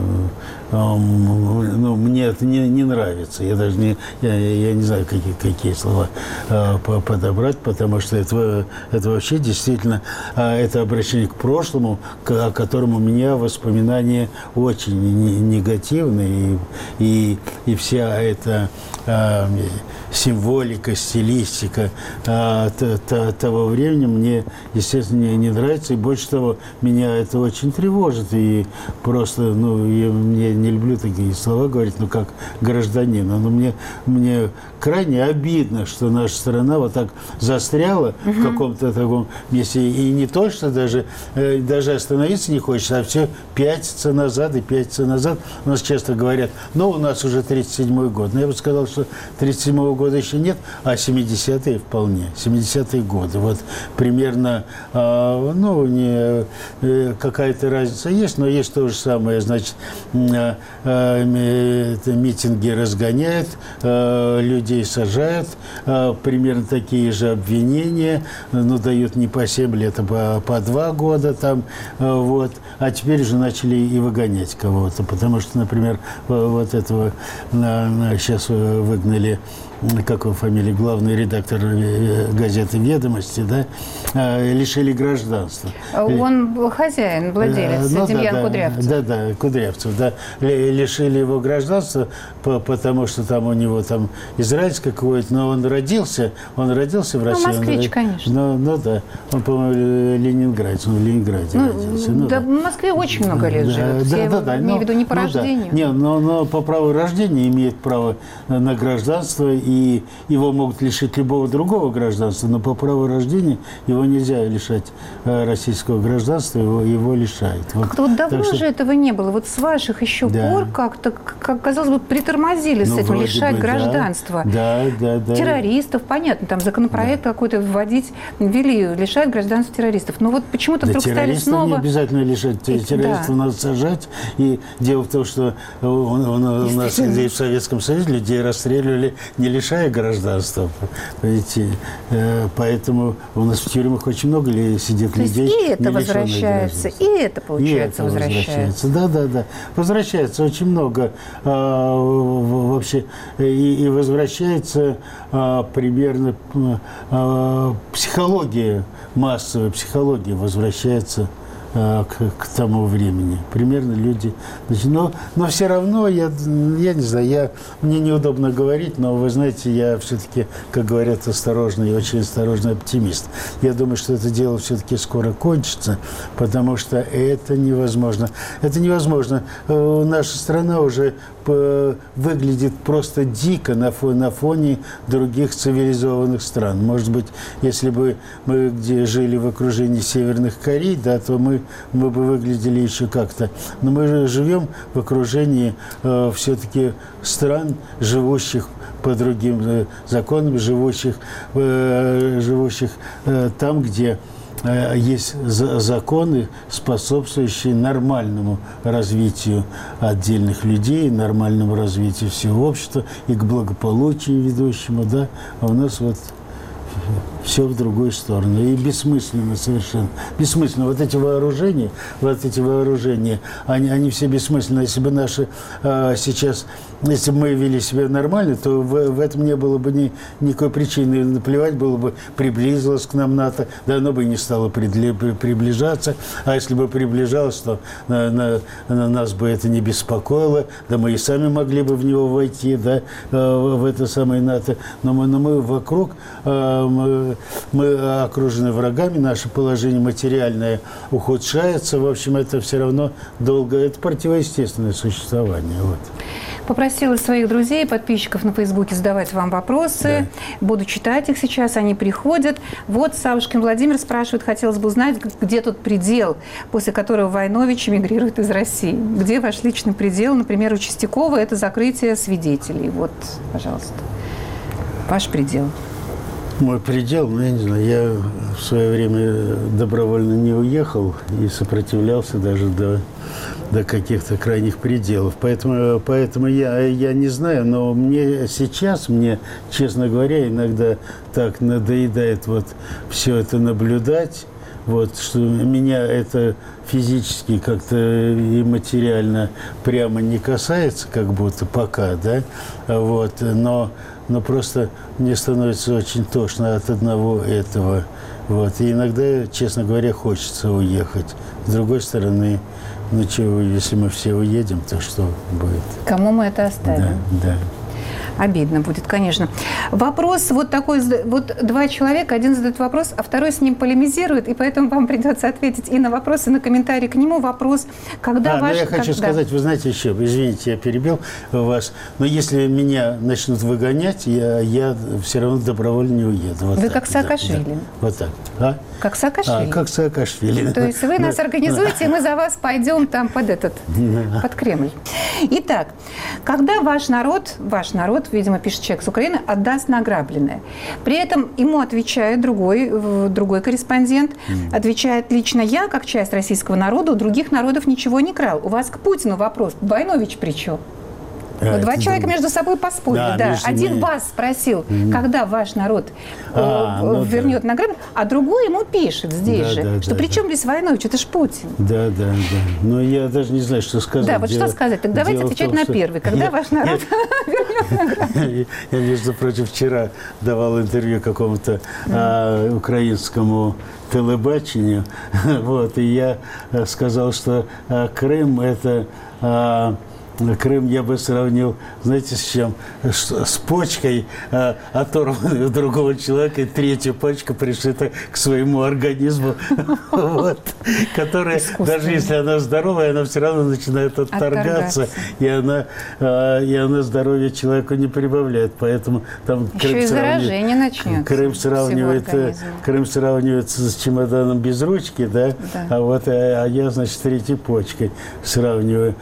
Ну, мне это не, не нравится. Я даже не, я, я не знаю, какие, какие слова э, подобрать, потому что это, это вообще действительно э, это обращение к прошлому, к, о котором у меня воспоминания очень негативные. И, и, и вся эта э, символика, стилистика э, т, т, того времени мне, естественно, не, не нравится. И больше того, меня это очень тревожит. И просто, ну, я, мне не люблю такие слова говорить, ну, как гражданин. Но мне, мне крайне обидно, что наша страна вот так застряла угу. в каком-то таком месте. И не то, что даже, э, даже остановиться не хочется, а все пятится назад и пятится назад. У нас часто говорят, ну, у нас уже тридцать седьмой год. Но я бы сказал, что тридцать седьмого года еще нет, а семидесятые вполне. семидесятые годы. Вот примерно, э, ну, не, э, какая-то разница есть, но есть то же самое. Значит, э, э, митинги разгоняют, э, людей сажают, э, примерно такие же обвинения, ну, дают не по семь лет, а по, по два года там, э, вот. А теперь уже начали и выгонять кого-то, потому что, например, вот этого э, сейчас выгнали, как его фамилия, главный редактор газеты «Ведомости», да, лишили гражданства. Он был хозяин, владелец, ну, Демьян да, Кудрявцев. Да, да, Кудрявцев, да. Лишили его гражданства, потому что там у него там израильское какое-то, но он родился, он родился в России. Ну, москвич, он, конечно. Ну, ну, да, он, по-моему, ленинградец, он в Ленинграде ну, родился. Ну, да, да, в Москве очень много лет да, живет. Да, Я да, да, имею но, в виду не по ну, рождению. Да. Не, но, но по праву рождения имеет право на гражданство, и его могут лишить любого другого гражданства, но по праву рождения его нельзя лишать российского гражданства, его, его лишают. Вот. Как-то вот давно что... же этого не было. Вот с ваших еще да. пор как-то, как казалось бы, притормозили ну, с этим, лишать бы, гражданства. Да, да, да. Террористов, понятно, там законопроект да. какой-то вводить, ввели, лишать гражданства террористов. Но вот почему-то да, вдруг стали снова... не обязательно лишать. Террористов да. надо сажать. И дело в том, что у, у, у нас и в Советском Союзе людей расстреливали, не лишая гражданства. Видите, поэтому у нас в тюрьмах очень много сидит То людей. И это возвращается, и это, получается, и это возвращается. Да, да, да. Возвращается очень много а, вообще. И, и возвращается а, примерно а, психология, массовая психология возвращается К, к тому времени. Примерно люди... Значит, но, но все равно, я, я не знаю, я, мне неудобно говорить, но вы знаете, я все-таки, как говорят, осторожный и очень осторожный оптимист. Я думаю, что это дело все-таки скоро кончится, потому что это невозможно. Это невозможно. Наша страна уже выглядит просто дико на фоне, на фоне других цивилизованных стран. Может быть, если бы мы где жили в окружении Северных Корей, да, то мы, мы бы выглядели еще как-то. Но мы же живем в окружении э, все-таки стран, живущих по другим э, законам, живущих, э, живущих э, там, где есть законы, способствующие нормальному развитию отдельных людей, нормальному развитию всего общества и к благополучию ведущему, да, а у нас вот все в другую сторону. И бессмысленно совершенно. Бессмысленно. Вот эти вооружения, вот эти вооружения, они, они все бессмысленны. Если бы наши а, сейчас, если бы мы вели себя нормально, то в, в этом не было бы ни, никакой причины. Наплевать было бы, приблизилось к нам НАТО, да оно бы не стало придли, при, приближаться. А если бы приближалось, то на, на, на нас бы это не беспокоило. Да мы и сами могли бы в него войти, да, в это самое НАТО. Но мы, но мы вокруг... Мы, мы окружены врагами, наше положение материальное ухудшается. В общем, это все равно долго, это противоестественное существование. Вот. Попросила своих друзей, подписчиков на Фейсбуке задавать вам вопросы. Да. Буду читать их сейчас, они приходят. Вот Савушкин Владимир спрашивает, хотелось бы узнать, где тот предел, после которого Войнович эмигрирует из России. Где ваш личный предел? Например, у Чистякова это закрытие свидетелей. Вот, пожалуйста, ваш предел. Мой предел, ну, я не знаю, я в свое время добровольно не уехал и сопротивлялся даже до, до каких-то крайних пределов. Поэтому, поэтому я, я не знаю, но мне сейчас, мне, честно говоря, иногда так надоедает вот все это наблюдать, вот, что меня это физически как-то и материально прямо не касается, как будто пока, да, вот, но... Но просто мне становится очень тошно от одного этого. Вот. И иногда, честно говоря, хочется уехать. С другой стороны, ну чего, если мы все уедем, то что будет? Кому мы это оставим? Да, да. Обидно будет, конечно. Вопрос вот такой, вот два человека, один задает вопрос, а второй с ним полемизирует, и поэтому вам придется ответить и на вопрос, и на комментарий к нему. Вопрос, когда а, ваш... Ну, я хочу как, сказать, да. Вы знаете еще, извините, я перебил вас, но если меня начнут выгонять, я, я все равно добровольно не уеду. Вот вы так, как Саакашвили. Да, да. Вот так. А? Как Саакашвили. А, как Саакашвили. То есть вы нас организуете, и мы за вас пойдем там под этот, под Кремль. Итак, когда ваш народ, ваш народ, видимо, пишет человек с Украины, отдаст награбленное. При этом ему отвечает другой, другой корреспондент, отвечает лично я, как часть российского народа, у других народов ничего не крал. У вас к Путину вопрос. Войнович при чем? А, Два человека думаю. между собой поспорили. Да, да. Один мы... вас спросил, mm-hmm. когда ваш народ а, э, ну вернет да. награду, а другой ему пишет здесь да, же, да, что да, при чем да. здесь Войнович, это ж Путин. Да, да, да. Но я даже не знаю, что сказать. Да, вот дело, что сказать. Так давайте отвечать том, на что... первый. Когда я, ваш народ я, вернет награду? Я, между прочим, вчера давал интервью какому-то а, украинскому телебачению, вот, и я сказал, что а, Крым – это… А, Крым я бы сравнил, знаете, с чем? С почкой, а, оторванной у другого человека, и третья почка пришита к своему организму, вот, которая, даже если она здоровая, она все равно начинает отторгаться, и она, а, и она здоровье человеку не прибавляет. Поэтому там Еще Крым и заражение начнется. Крым сравнивает, Крым сравнивается с чемоданом без ручки, да, да. а вот а, а я, значит, третьей почкой сравниваю.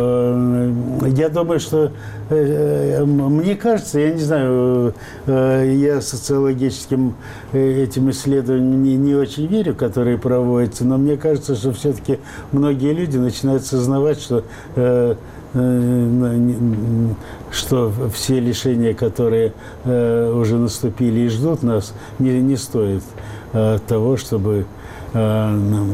Я думаю, что, э, мне кажется, я не знаю, э, я социологическим этим исследованиям не, не очень верю, которые проводятся, но мне кажется, что все-таки многие люди начинают сознавать, что, э, э, что все лишения, которые э, уже наступили и ждут нас, не, не стоят э, того, чтобы э,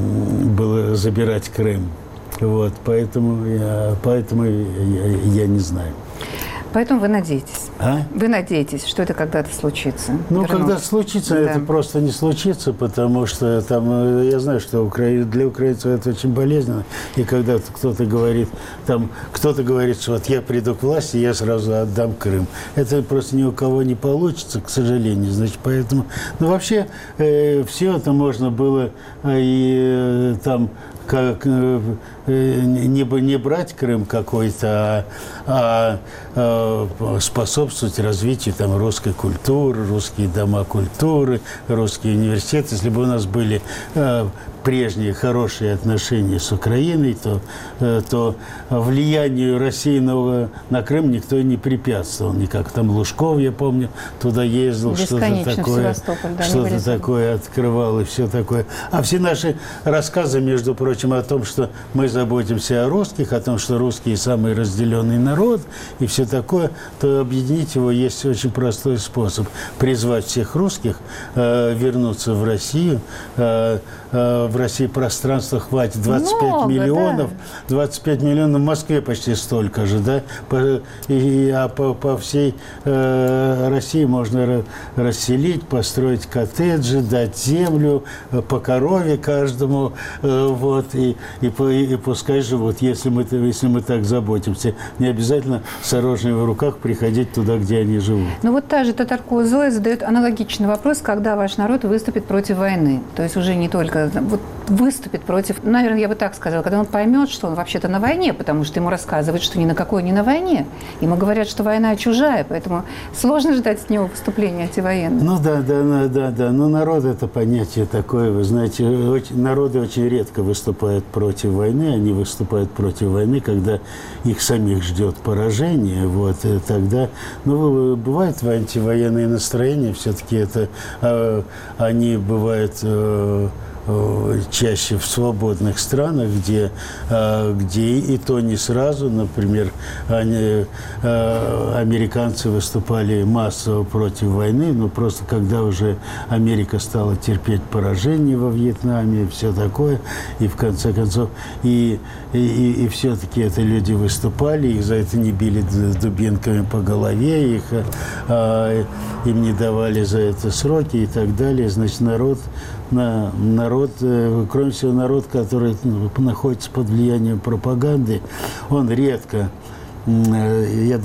было забирать Крым. Вот, поэтому я, поэтому я, я не знаю. Поэтому вы надеетесь? А? Вы надеетесь, что это когда-то случится? Ну, вернуть? когда случится, да. это просто не случится, потому что там, я знаю, что Укра... для украинцев это очень болезненно. И когда кто-то говорит, там, кто-то говорит, что вот я приду к власти, я сразу отдам Крым. Это просто ни у кого не получится, к сожалению. Значит, поэтому, ну, вообще, э, все это можно было э, и э, там как э, не, не брать Крым какой-то, а, а, а способствовать развитию там русской культуры, русские дома культуры, русские университеты. Если бы у нас были а, прежние хорошие отношения с Украиной, то, то влиянию России на, на Крым никто не препятствовал. Никак там Лужков, я помню, туда ездил, что-то такое, да, что-то такое открывал и все такое. А все наши рассказы, между прочим, о том, что мы заботимся о русских, о том, что русские самый разделенный народ и все такое, то объединить его есть очень простой способ. Призвать всех русских э, вернуться в Россию. Э, э, в России пространства хватит двадцать пять Много, миллионов. Да. двадцать пять миллионов в Москве почти столько же, да? По, и, а по, по всей э, России можно расселить, построить коттеджи, дать землю, по корове каждому, э, вот, и, и, и пускай живут, если мы, если мы так заботимся. Не обязательно с оружием в руках приходить туда, где они живут. Ну вот та же Татаркова Зоя задает аналогичный вопрос, когда ваш народ выступит против войны. То есть уже не только... Вот выступит против, наверное, я бы так сказала, когда он поймет, что он вообще-то на войне, потому что ему рассказывают, что ни на какой не на войне. Ему говорят, что война чужая, поэтому сложно ждать от него выступления антивоенного. Ну да, да, да, да, да. Но народ — это понятие такое. Вы знаете, очень, народы очень редко выступают против войны. Они выступают против войны, когда их самих ждет поражение. Вот, и тогда, ну, бывают антивоенные настроения, все-таки это, э, они бывают э, чаще в свободных странах, где, где и то не сразу. Например, они, американцы выступали массово против войны, но просто когда уже Америка стала терпеть поражение во Вьетнаме и все такое, и в конце концов, и, и, и все-таки это люди выступали, их за это не били дубинками по голове, их, им не давали за это сроки и так далее. Значит, народ На, народ, кроме всего, народ, который находится под влиянием пропаганды, он редко я,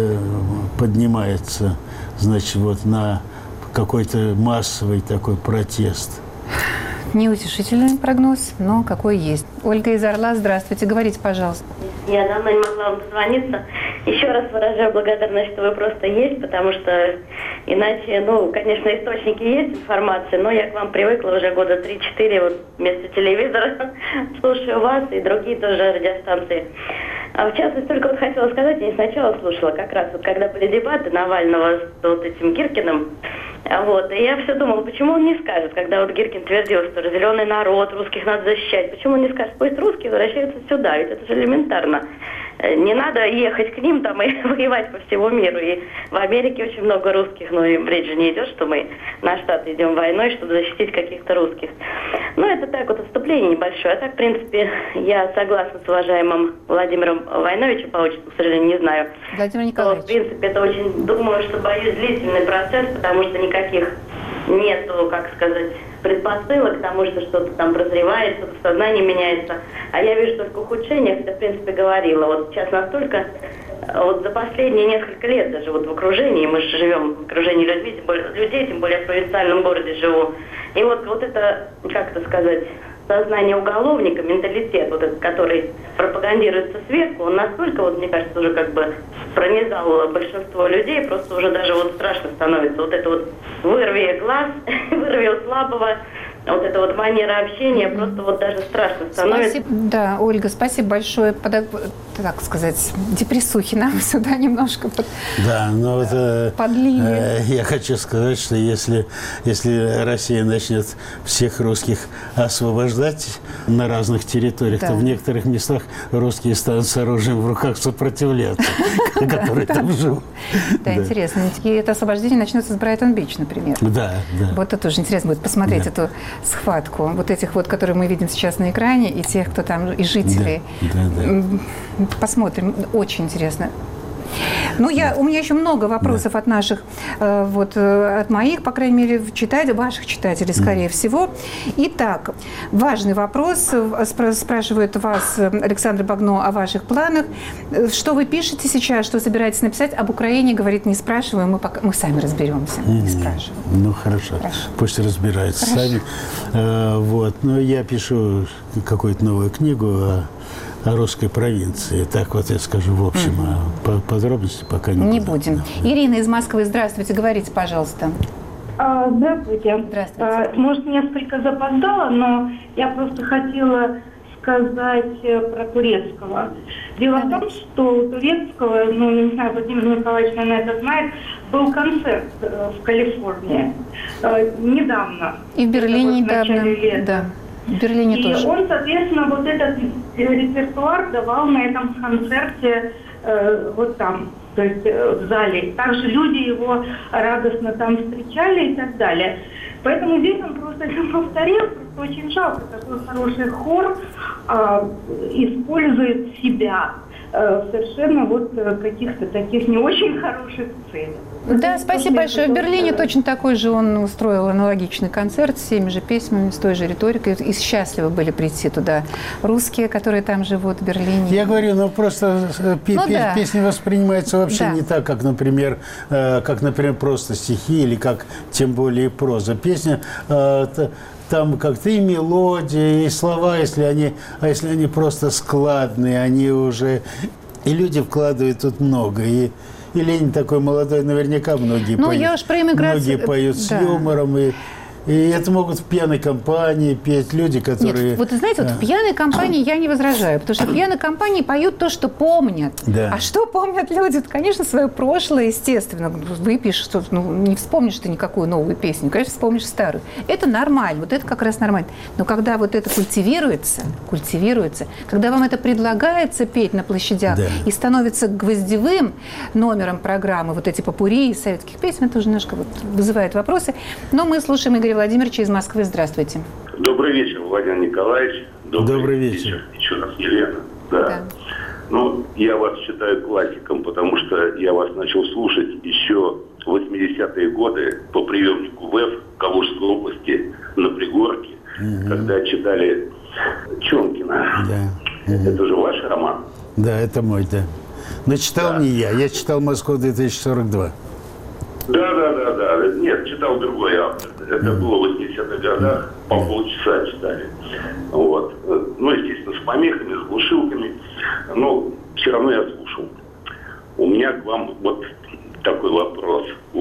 поднимается, значит, вот на какой-то массовый такой протест. Неутешительный прогноз, но какой есть. Ольга из Орла, здравствуйте. Говорите, пожалуйста. Я давно не могла вам позвониться. Еще раз выражаю благодарность, что вы просто есть, потому что иначе, ну, конечно, источники есть информации, но я к вам привыкла уже года три-четыре, вот вместо телевизора слушаю вас и другие тоже радиостанции. А в частности, только вот хотела сказать, я не сначала слушала, как раз вот когда были дебаты Навального с вот этим Гиркиным, вот, и я все думала, почему он не скажет, когда вот Гиркин твердил, что зеленый народ, русских надо защищать, почему он не скажет, пусть русские возвращаются сюда, ведь это же элементарно. Не надо ехать к ним там и воевать по всему миру. И в Америке очень много русских, но и речь же не идет, что мы на Штаты идем войной, чтобы защитить каких-то русских. Ну, это так вот отступление небольшое. А так, в принципе, я согласна с уважаемым Владимиром Войновичем, по отчеству, к сожалению, не знаю. Владимир Николаевич. То, в принципе, это очень, думаю, что, боюсь, длительный процесс, потому что никаких нету, как сказать, предпосылок к тому, что что-то там прозревает, что-то в сознании меняется. А я вижу только ухудшение, как я, в принципе, говорила. Вот сейчас настолько, вот за последние несколько лет даже вот в окружении, мы же живем в окружении людей, тем более, людей, тем более в провинциальном городе живу. И вот, вот это, как это сказать, сознание уголовника, менталитет, вот этот, который пропагандируется сверху, он настолько, вот, мне кажется, уже как бы пронизал большинство людей, просто уже даже вот страшно становится. Вот это вот вырви глаз, вырви у слабого, вот эта вот манера общения, просто вот даже страшно становится. Спасибо. Да, Ольга, спасибо большое. Под, так сказать, депрессухи нам сюда немножко под, да, но вот, э, подлили. Э, я хочу сказать, что если, если Россия начнет всех русских освобождать на разных территориях, да, то в некоторых местах русские станут с оружием в руках сопротивляться, которые там живут. Да, интересно. И это освобождение начнется с Брайтон-Бич, например. Да, да. Вот это тоже интересно будет посмотреть эту схватку вот этих вот, которые мы видим сейчас на экране, и тех, кто там, и жителей. Да, да, да. Посмотрим. Очень интересно. Ну, я, у меня еще много вопросов да. от наших, э, вот, э, от моих, по крайней мере, читателей, ваших читателей, скорее mm. всего. Итак, важный вопрос. Спра- спрашивает вас Александр Багно о ваших планах. Что вы пишете сейчас, что собираетесь написать? Об Украине, говорит, не спрашиваем, мы, пока, мы сами разберемся. Mm. Не спрашиваем. Ну, хорошо. хорошо. Пусть разбираются хорошо. сами. Э, вот. Но я пишу какую-то новую книгу о о русской провинции. Так вот я скажу в общем, mm. а подробности пока не, не будем. Да. Ирина из Москвы, здравствуйте, говорите, пожалуйста. А, здравствуйте. Здравствуйте. А, может, несколько запоздала, но я просто хотела сказать про Турецкого. Дело да. в том, что у Турецкого, ну, не знаю, Владимир Николаевич, наверное, это знает, был концерт в Калифорнии недавно. И в Берлине недавно. Да. В Берлине и тоже. он, соответственно, вот этот репертуар давал на этом концерте э, вот там, то есть э, в зале. Также люди его радостно там встречали и так далее. Поэтому здесь он просто повторил, просто очень жалко, такой хороший хор э, использует себя э, совершенно вот каких-то таких не очень хороших целей. Да, спасибо большое. В Берлине точно такой же он устроил аналогичный концерт с теми же песнями, с той же риторикой. И счастливы были прийти туда русские, которые там живут в Берлине. Я говорю, ну просто пи- ну, да. песни воспринимаются вообще да. не так, как, например, э, как, например, просто стихи или как, тем более, проза. Песня э, там как-то и мелодия, и слова, если они, а если они просто складные, они уже... И люди вкладывают тут много. И, и Ленин такой молодой, наверняка многие, ну, поют, я уж про эмиграцию... многие поют да. с юмором. И, и это могут в пьяной компании петь люди, которые... Нет, вот знаете, вот в пьяной компании я не возражаю, потому что в пьяной компании поют то, что помнят. Да. А что помнят люди? Конечно, свое прошлое, естественно. Выпьешь, что, ну, не вспомнишь ты никакую новую песню, конечно, вспомнишь старую. Это нормально, вот это как раз нормально. Но когда вот это культивируется, культивируется, когда вам это предлагается петь на площадях, да, и становится гвоздевым номером программы, вот эти попурри из советских песен, это уже немножко вот вызывает вопросы. Но мы слушаем Игоря Владимировича из Москвы. Здравствуйте. Добрый вечер, Владимир Николаевич. Добрый, Добрый вечер. вечер. Еще раз, Елена. Да. да. Ну, я вас считаю классиком, потому что я вас начал слушать еще в восьмидесятые годы по приемнику ВЭФ Калужской области на Пригорке, угу. когда читали Чонкина. Да. Это угу. же ваш роман? Да, это мой, да. Но читал да. не я. Я читал «Москву две тысячи сорок два». Да, да, да, да. Нет, читал другой автор. Это mm. было в восьмидесятых годах, по mm. полчаса читали. Вот. Ну, естественно, с помехами, с глушилками. Но все равно я слушал. У меня к вам вот такой вопрос.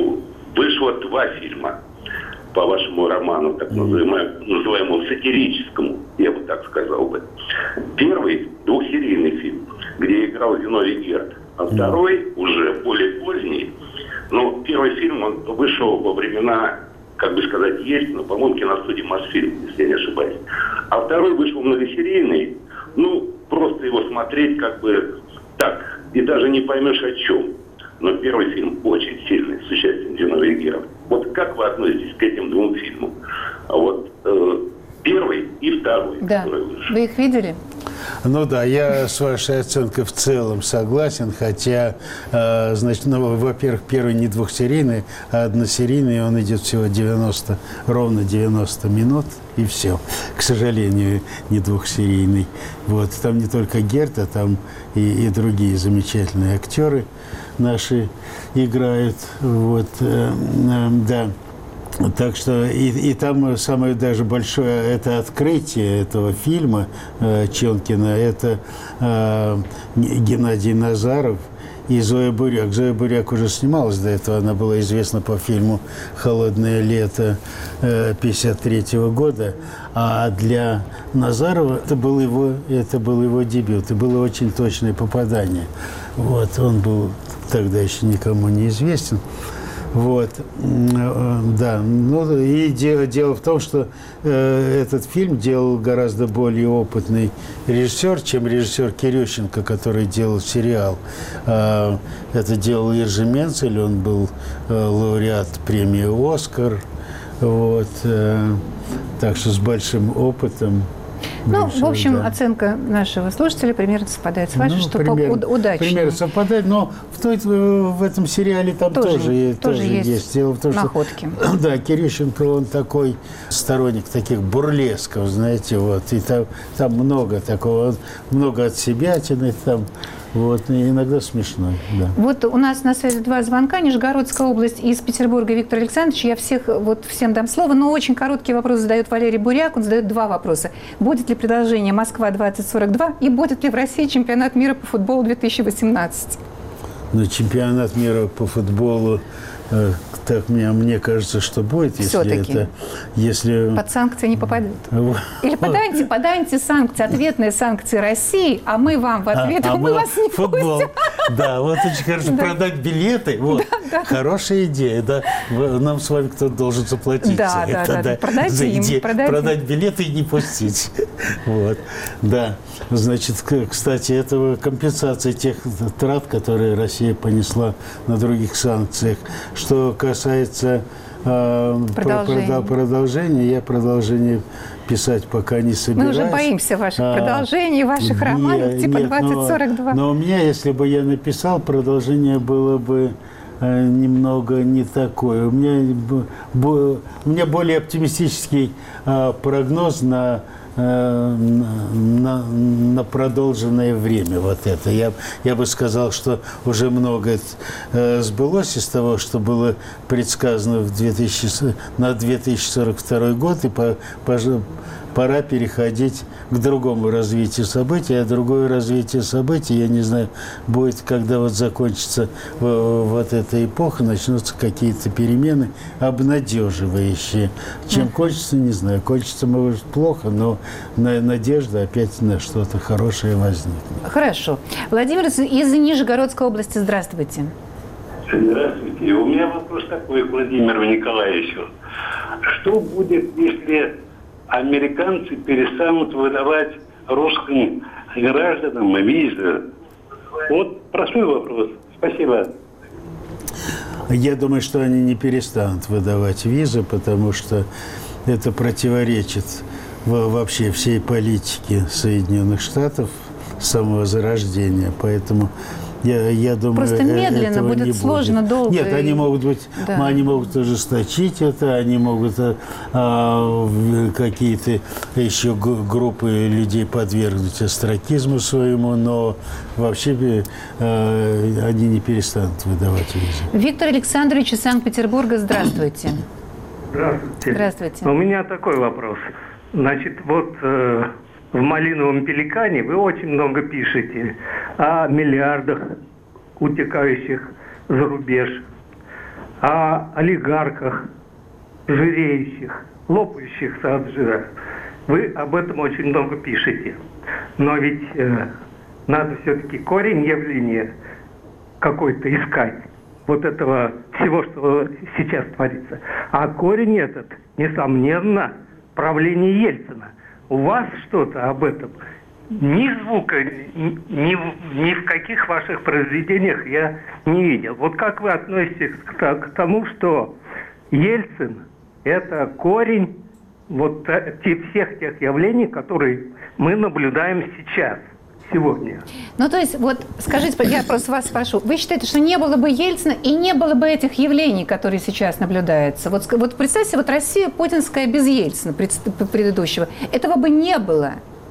Вышло два фильма по вашему роману, так называемому, называемому сатирическому, я бы так сказал бы. Первый двухсерийный фильм, где играл Зиновий Герд, а второй уже более поздний. Но первый фильм, он вышел во времена, как бы сказать, есть, но, по-моему, киностудии «Мосфильм», если я не ошибаюсь. А второй вышел многосерийный, ну, просто его смотреть как бы так, и даже не поймешь о чем. Но первый фильм очень сильный, с участием Зиновия Герда. Вот как вы относитесь к этим двум фильмам? А вот э, первый и второй, да. который вышел. Вы их видели? Ну да, я с вашей оценкой в целом согласен, хотя, э, значит, ну, во-первых, первый не двухсерийный, а односерийный, он идет всего девяносто, ровно девяносто минут, и все. К сожалению, не двухсерийный. Вот, там не только Герд, а там и, и другие замечательные актеры наши играют. Вот, э, э, да. Так что и, и там самое даже большое это открытие этого фильма э, Чонкина, это э, Геннадий Назаров и Зоя Буряк. Зоя Буряк уже снималась до этого, она была известна по фильму «Холодное лето» э, пятьдесят третьего года, а для Назарова это был его, это был его дебют, и было очень точное попадание. Вот, он был тогда еще никому не известен. Вот, да, ну и дело, дело в том, что э, этот фильм делал гораздо более опытный режиссер, чем режиссер Кирющенко, который делал сериал. Э, это делал Иржи Менцель, он был э, лауреат премии «Оскар», вот, э, так что с большим опытом. Ну, Большой, в общем, да. оценка нашего слушателя примерно совпадает с вашей, ну, что примерно, по удачно. Примерно совпадает, но в, той, в этом сериале там тоже, тоже, тоже, тоже есть, есть. Дело в том, находки. Что, да, Кирющенко, он такой сторонник таких бурлесков, знаете, вот, и там, там много такого, много от себятины, там, вот, и иногда смешно, да. Вот у нас на связи два звонка, Нижегородская область, из Петербурга Виктор Александрович. Я всех, вот, всем дам слово, но очень короткий вопрос задает Валерий Буряк. Он задает два вопроса. Будет ли продолжение «Москва двадцать сорок два» и будет ли в России чемпионат мира по футболу две тысячи восемнадцать? Ну, чемпионат мира по футболу, э, так мне, мне кажется, что будет, если Все-таки. это... Если... Под санкции не попадут. Или под, анти, под антисанкции, ответные санкции России, а мы вам в ответ, а, а мы вас не футбол. пустим. Да, вот очень хорошо. Да. Продать билеты, вот. Да, да. Хорошая идея, да. Нам с вами кто-то должен заплатить. Да, да, это, да. да. Продать им. Продать, продать билеты и не пустить. Вот. Да. Значит, кстати, это компенсация тех трат, которые Россия понесла на других санкциях. Что касается э, продолжения. продолжения, я продолжение писать пока не собираюсь. Мы уже боимся ваших а, продолжений, ваших романов, нет, типа двадцать сорок два. Но, но у меня, если бы я написал, продолжение было бы э, немного не такое. У меня, бо, у меня более оптимистический э, прогноз на э, на, на продолженное время вот это. Я, я бы сказал, что уже многое э, сбылось из того, что было предсказано в две тысячи, на две тысячи сорок второй год, и по, по, пора переходить к другому развитию событий. А другое развитие событий, я не знаю, будет, когда вот закончится вот эта эпоха, начнутся какие-то перемены обнадеживающие. Чем кончится, не знаю. Кончится, может, плохо, но надежда опять на что-то хорошее возникнет. Хорошо. Владимир из Нижегородской области, здравствуйте. Здравствуйте. У меня вопрос такой к Владимиру Николаевичу. Что будет, если американцы перестанут выдавать русским гражданам визы? Вот простой вопрос. Спасибо. Я думаю, что они не перестанут выдавать визы, потому что это противоречит вообще всей политике Соединенных Штатов с самого зарождения. Поэтому я, я думаю, просто медленно этого будет не сложно, будет. долго. Нет, и... они могут быть, да. они могут ожесточить это, они могут а, какие-то еще группы людей подвергнуть остракизму своему, но вообще а, они не перестанут выдавать визы. Виктор Александрович из Санкт-Петербурга, здравствуйте. Здравствуйте. Здравствуйте. У меня такой вопрос. Значит, вот э, в «Малиновом пеликане» вы очень много пишете о миллиардах, утекающих за рубеж, о олигархах, жиреющих, лопающихся от жира. Вы об этом очень много пишете. Но ведь э, надо все-таки корень явления какой-то искать. Вот этого всего, что сейчас творится. А корень этот, несомненно, правление Ельцина. У вас что-то об этом? Ни звука, ни, ни в каких ваших произведениях я не видел. Вот как вы относитесь к, к тому, что Ельцин – это корень вот всех тех явлений, которые мы наблюдаем сейчас? Сегодня. Ну, то есть, вот, скажите, я просто вас спрошу, вы считаете, что не было бы Ельцина и не было бы этих явлений, которые сейчас наблюдаются? Вот, вот представьте, вот Россия путинская без Ельцина предыдущего. Этого бы не было.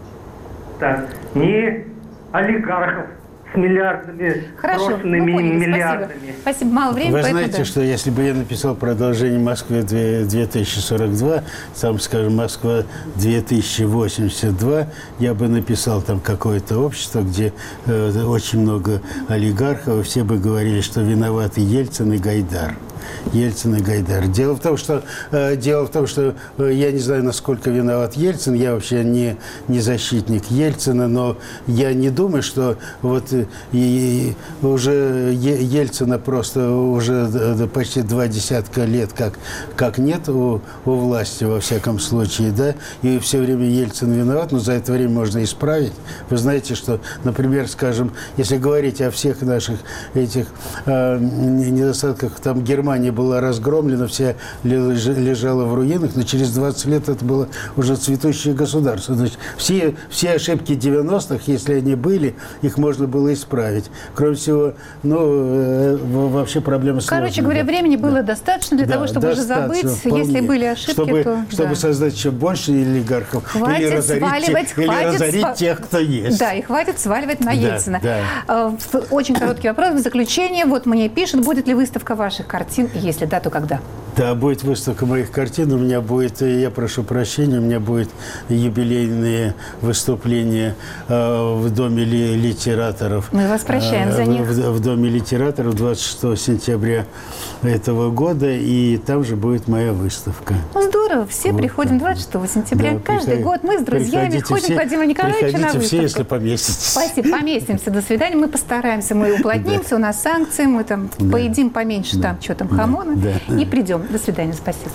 Так, ни олигархов с миллиардами, брошенными миллиардами. Спасибо. Спасибо, мало времени. Вы поэтому, знаете, да. что если бы я написал продолжение Москвы две тысячи сорок два, там, скажем, Москва две тысячи восемьдесят два, я бы написал там какое-то общество, где э, очень много олигархов, и все бы говорили, что виноваты Ельцин и Гайдар. Ельцин и Гайдар. Дело в том, что, э, дело в том, что э, я не знаю, насколько виноват Ельцин, я вообще не, не защитник Ельцина, но я не думаю, что вот э, и, и уже Ельцина просто уже почти два десятка лет как, как нет у, у власти, во всяком случае, да, и все время Ельцин виноват, но за это время можно исправить. Вы знаете, что, например, скажем, если говорить о всех наших этих э, недостатках, там Германия была разгромлена, вся лежала в руинах, но через двадцать лет это было уже цветущее государство. Значит, все, все ошибки девяностых, если они были, их можно было исправить. Кроме всего, ну, вообще проблема сложная. Короче говоря, времени было да. достаточно для да, того, чтобы уже забыть, вполне. Если были ошибки, чтобы, то... Чтобы да. создать еще больше олигархов. Хватит или разорить, сваливать, тех, хватит или разорить сва... тех, кто есть. Да, и хватит сваливать на Ельцина. Да, да. Очень короткий вопрос в заключение. Вот мне пишут, будет ли выставка ваших картин, если да, то когда? Да, будет выставка моих картин. У меня будет, я прошу прощения, у меня будет юбилейные выступления э, в Доме ли, литераторов. Мы вас прощаем э, за них. В, в Доме литераторов двадцать шестого сентября этого года, и там же будет моя выставка. Ну, здорово. Все вот. приходим двадцать шестого сентября. Да, Каждый приход мы с друзьями ходим все, к Владимиру Николаевичу на выставку. Все, если поместитесь. Спасибо, поместимся. До свидания. Мы постараемся, мы уплотнимся, да. у нас санкции, мы там да. поедим поменьше да. там, что там, хамона, да. Да. и придем. До свидания, спасибо.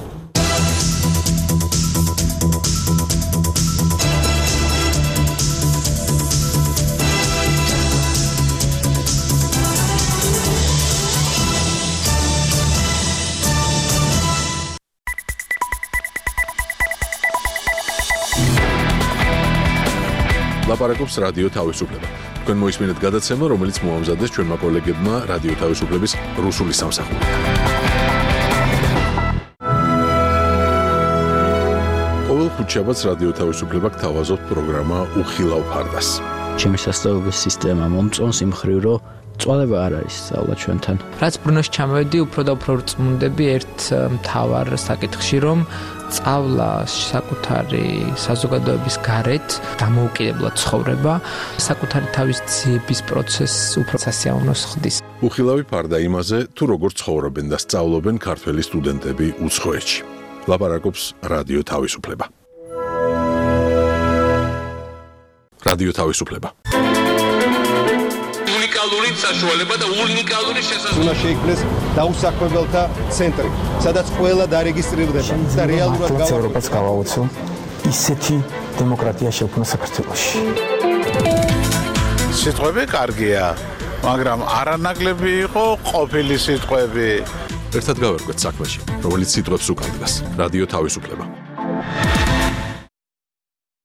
ლაპარაკობს რადიო თავისუფლება. თქვენ მოისმინეთ გადაცემა, რომელიც მოამზადეს ჩვენმა კოლეგებმა რადიო თავისუფლების რუსული სამსახური. ყოველ ხუთშაბათს რადიო თავისუფლება გთავაზობთ პროგრამა უხილავ ფარდას. ჩემი სასწავლებლების სისტემა მომწონს იმ მხრივ, რომ წვალება არ არის სწავლა ჩვენთან. რაც ბრუნოში ჩამოვედი, უფრო და უფრო რწმუნდები ერთ მთავარ საკითხში, რომ სწავლა საკუთარი საზოგადოების გარეთ დამოუკიდებლად ცხოვრება, საკუთარი თავის ძიების პროცესს უფრო სასიამოვნოს ხდის. უხილავი ფარდა იმაზე, თუ როგორ ცხოვრობენ და სწავლობენ ქართველი სტუდენტები უცხოეთში. ლაპარაკობს რადიო თავისუფლება. რადიო თავისუფლება. უნიკალური საშუალება და უნიკალური შესაძლებლობა. უნდა შეიქმნეს დაუსაქმებელთა ცენტრი, სადაც ყველა დარეგისტრირდება და რეალურად ევროპას გავაოცო ისეთი დემოკრატია შექმნა საქართველოში. სიტყვები კარგია, მაგრამ არანაკლები იყო ყოფილი სიტყვები. ერთად გავერკვეთ საქმეში, რომელიც სიტყვებს უკავშირდება. რადიო თავისუფლება.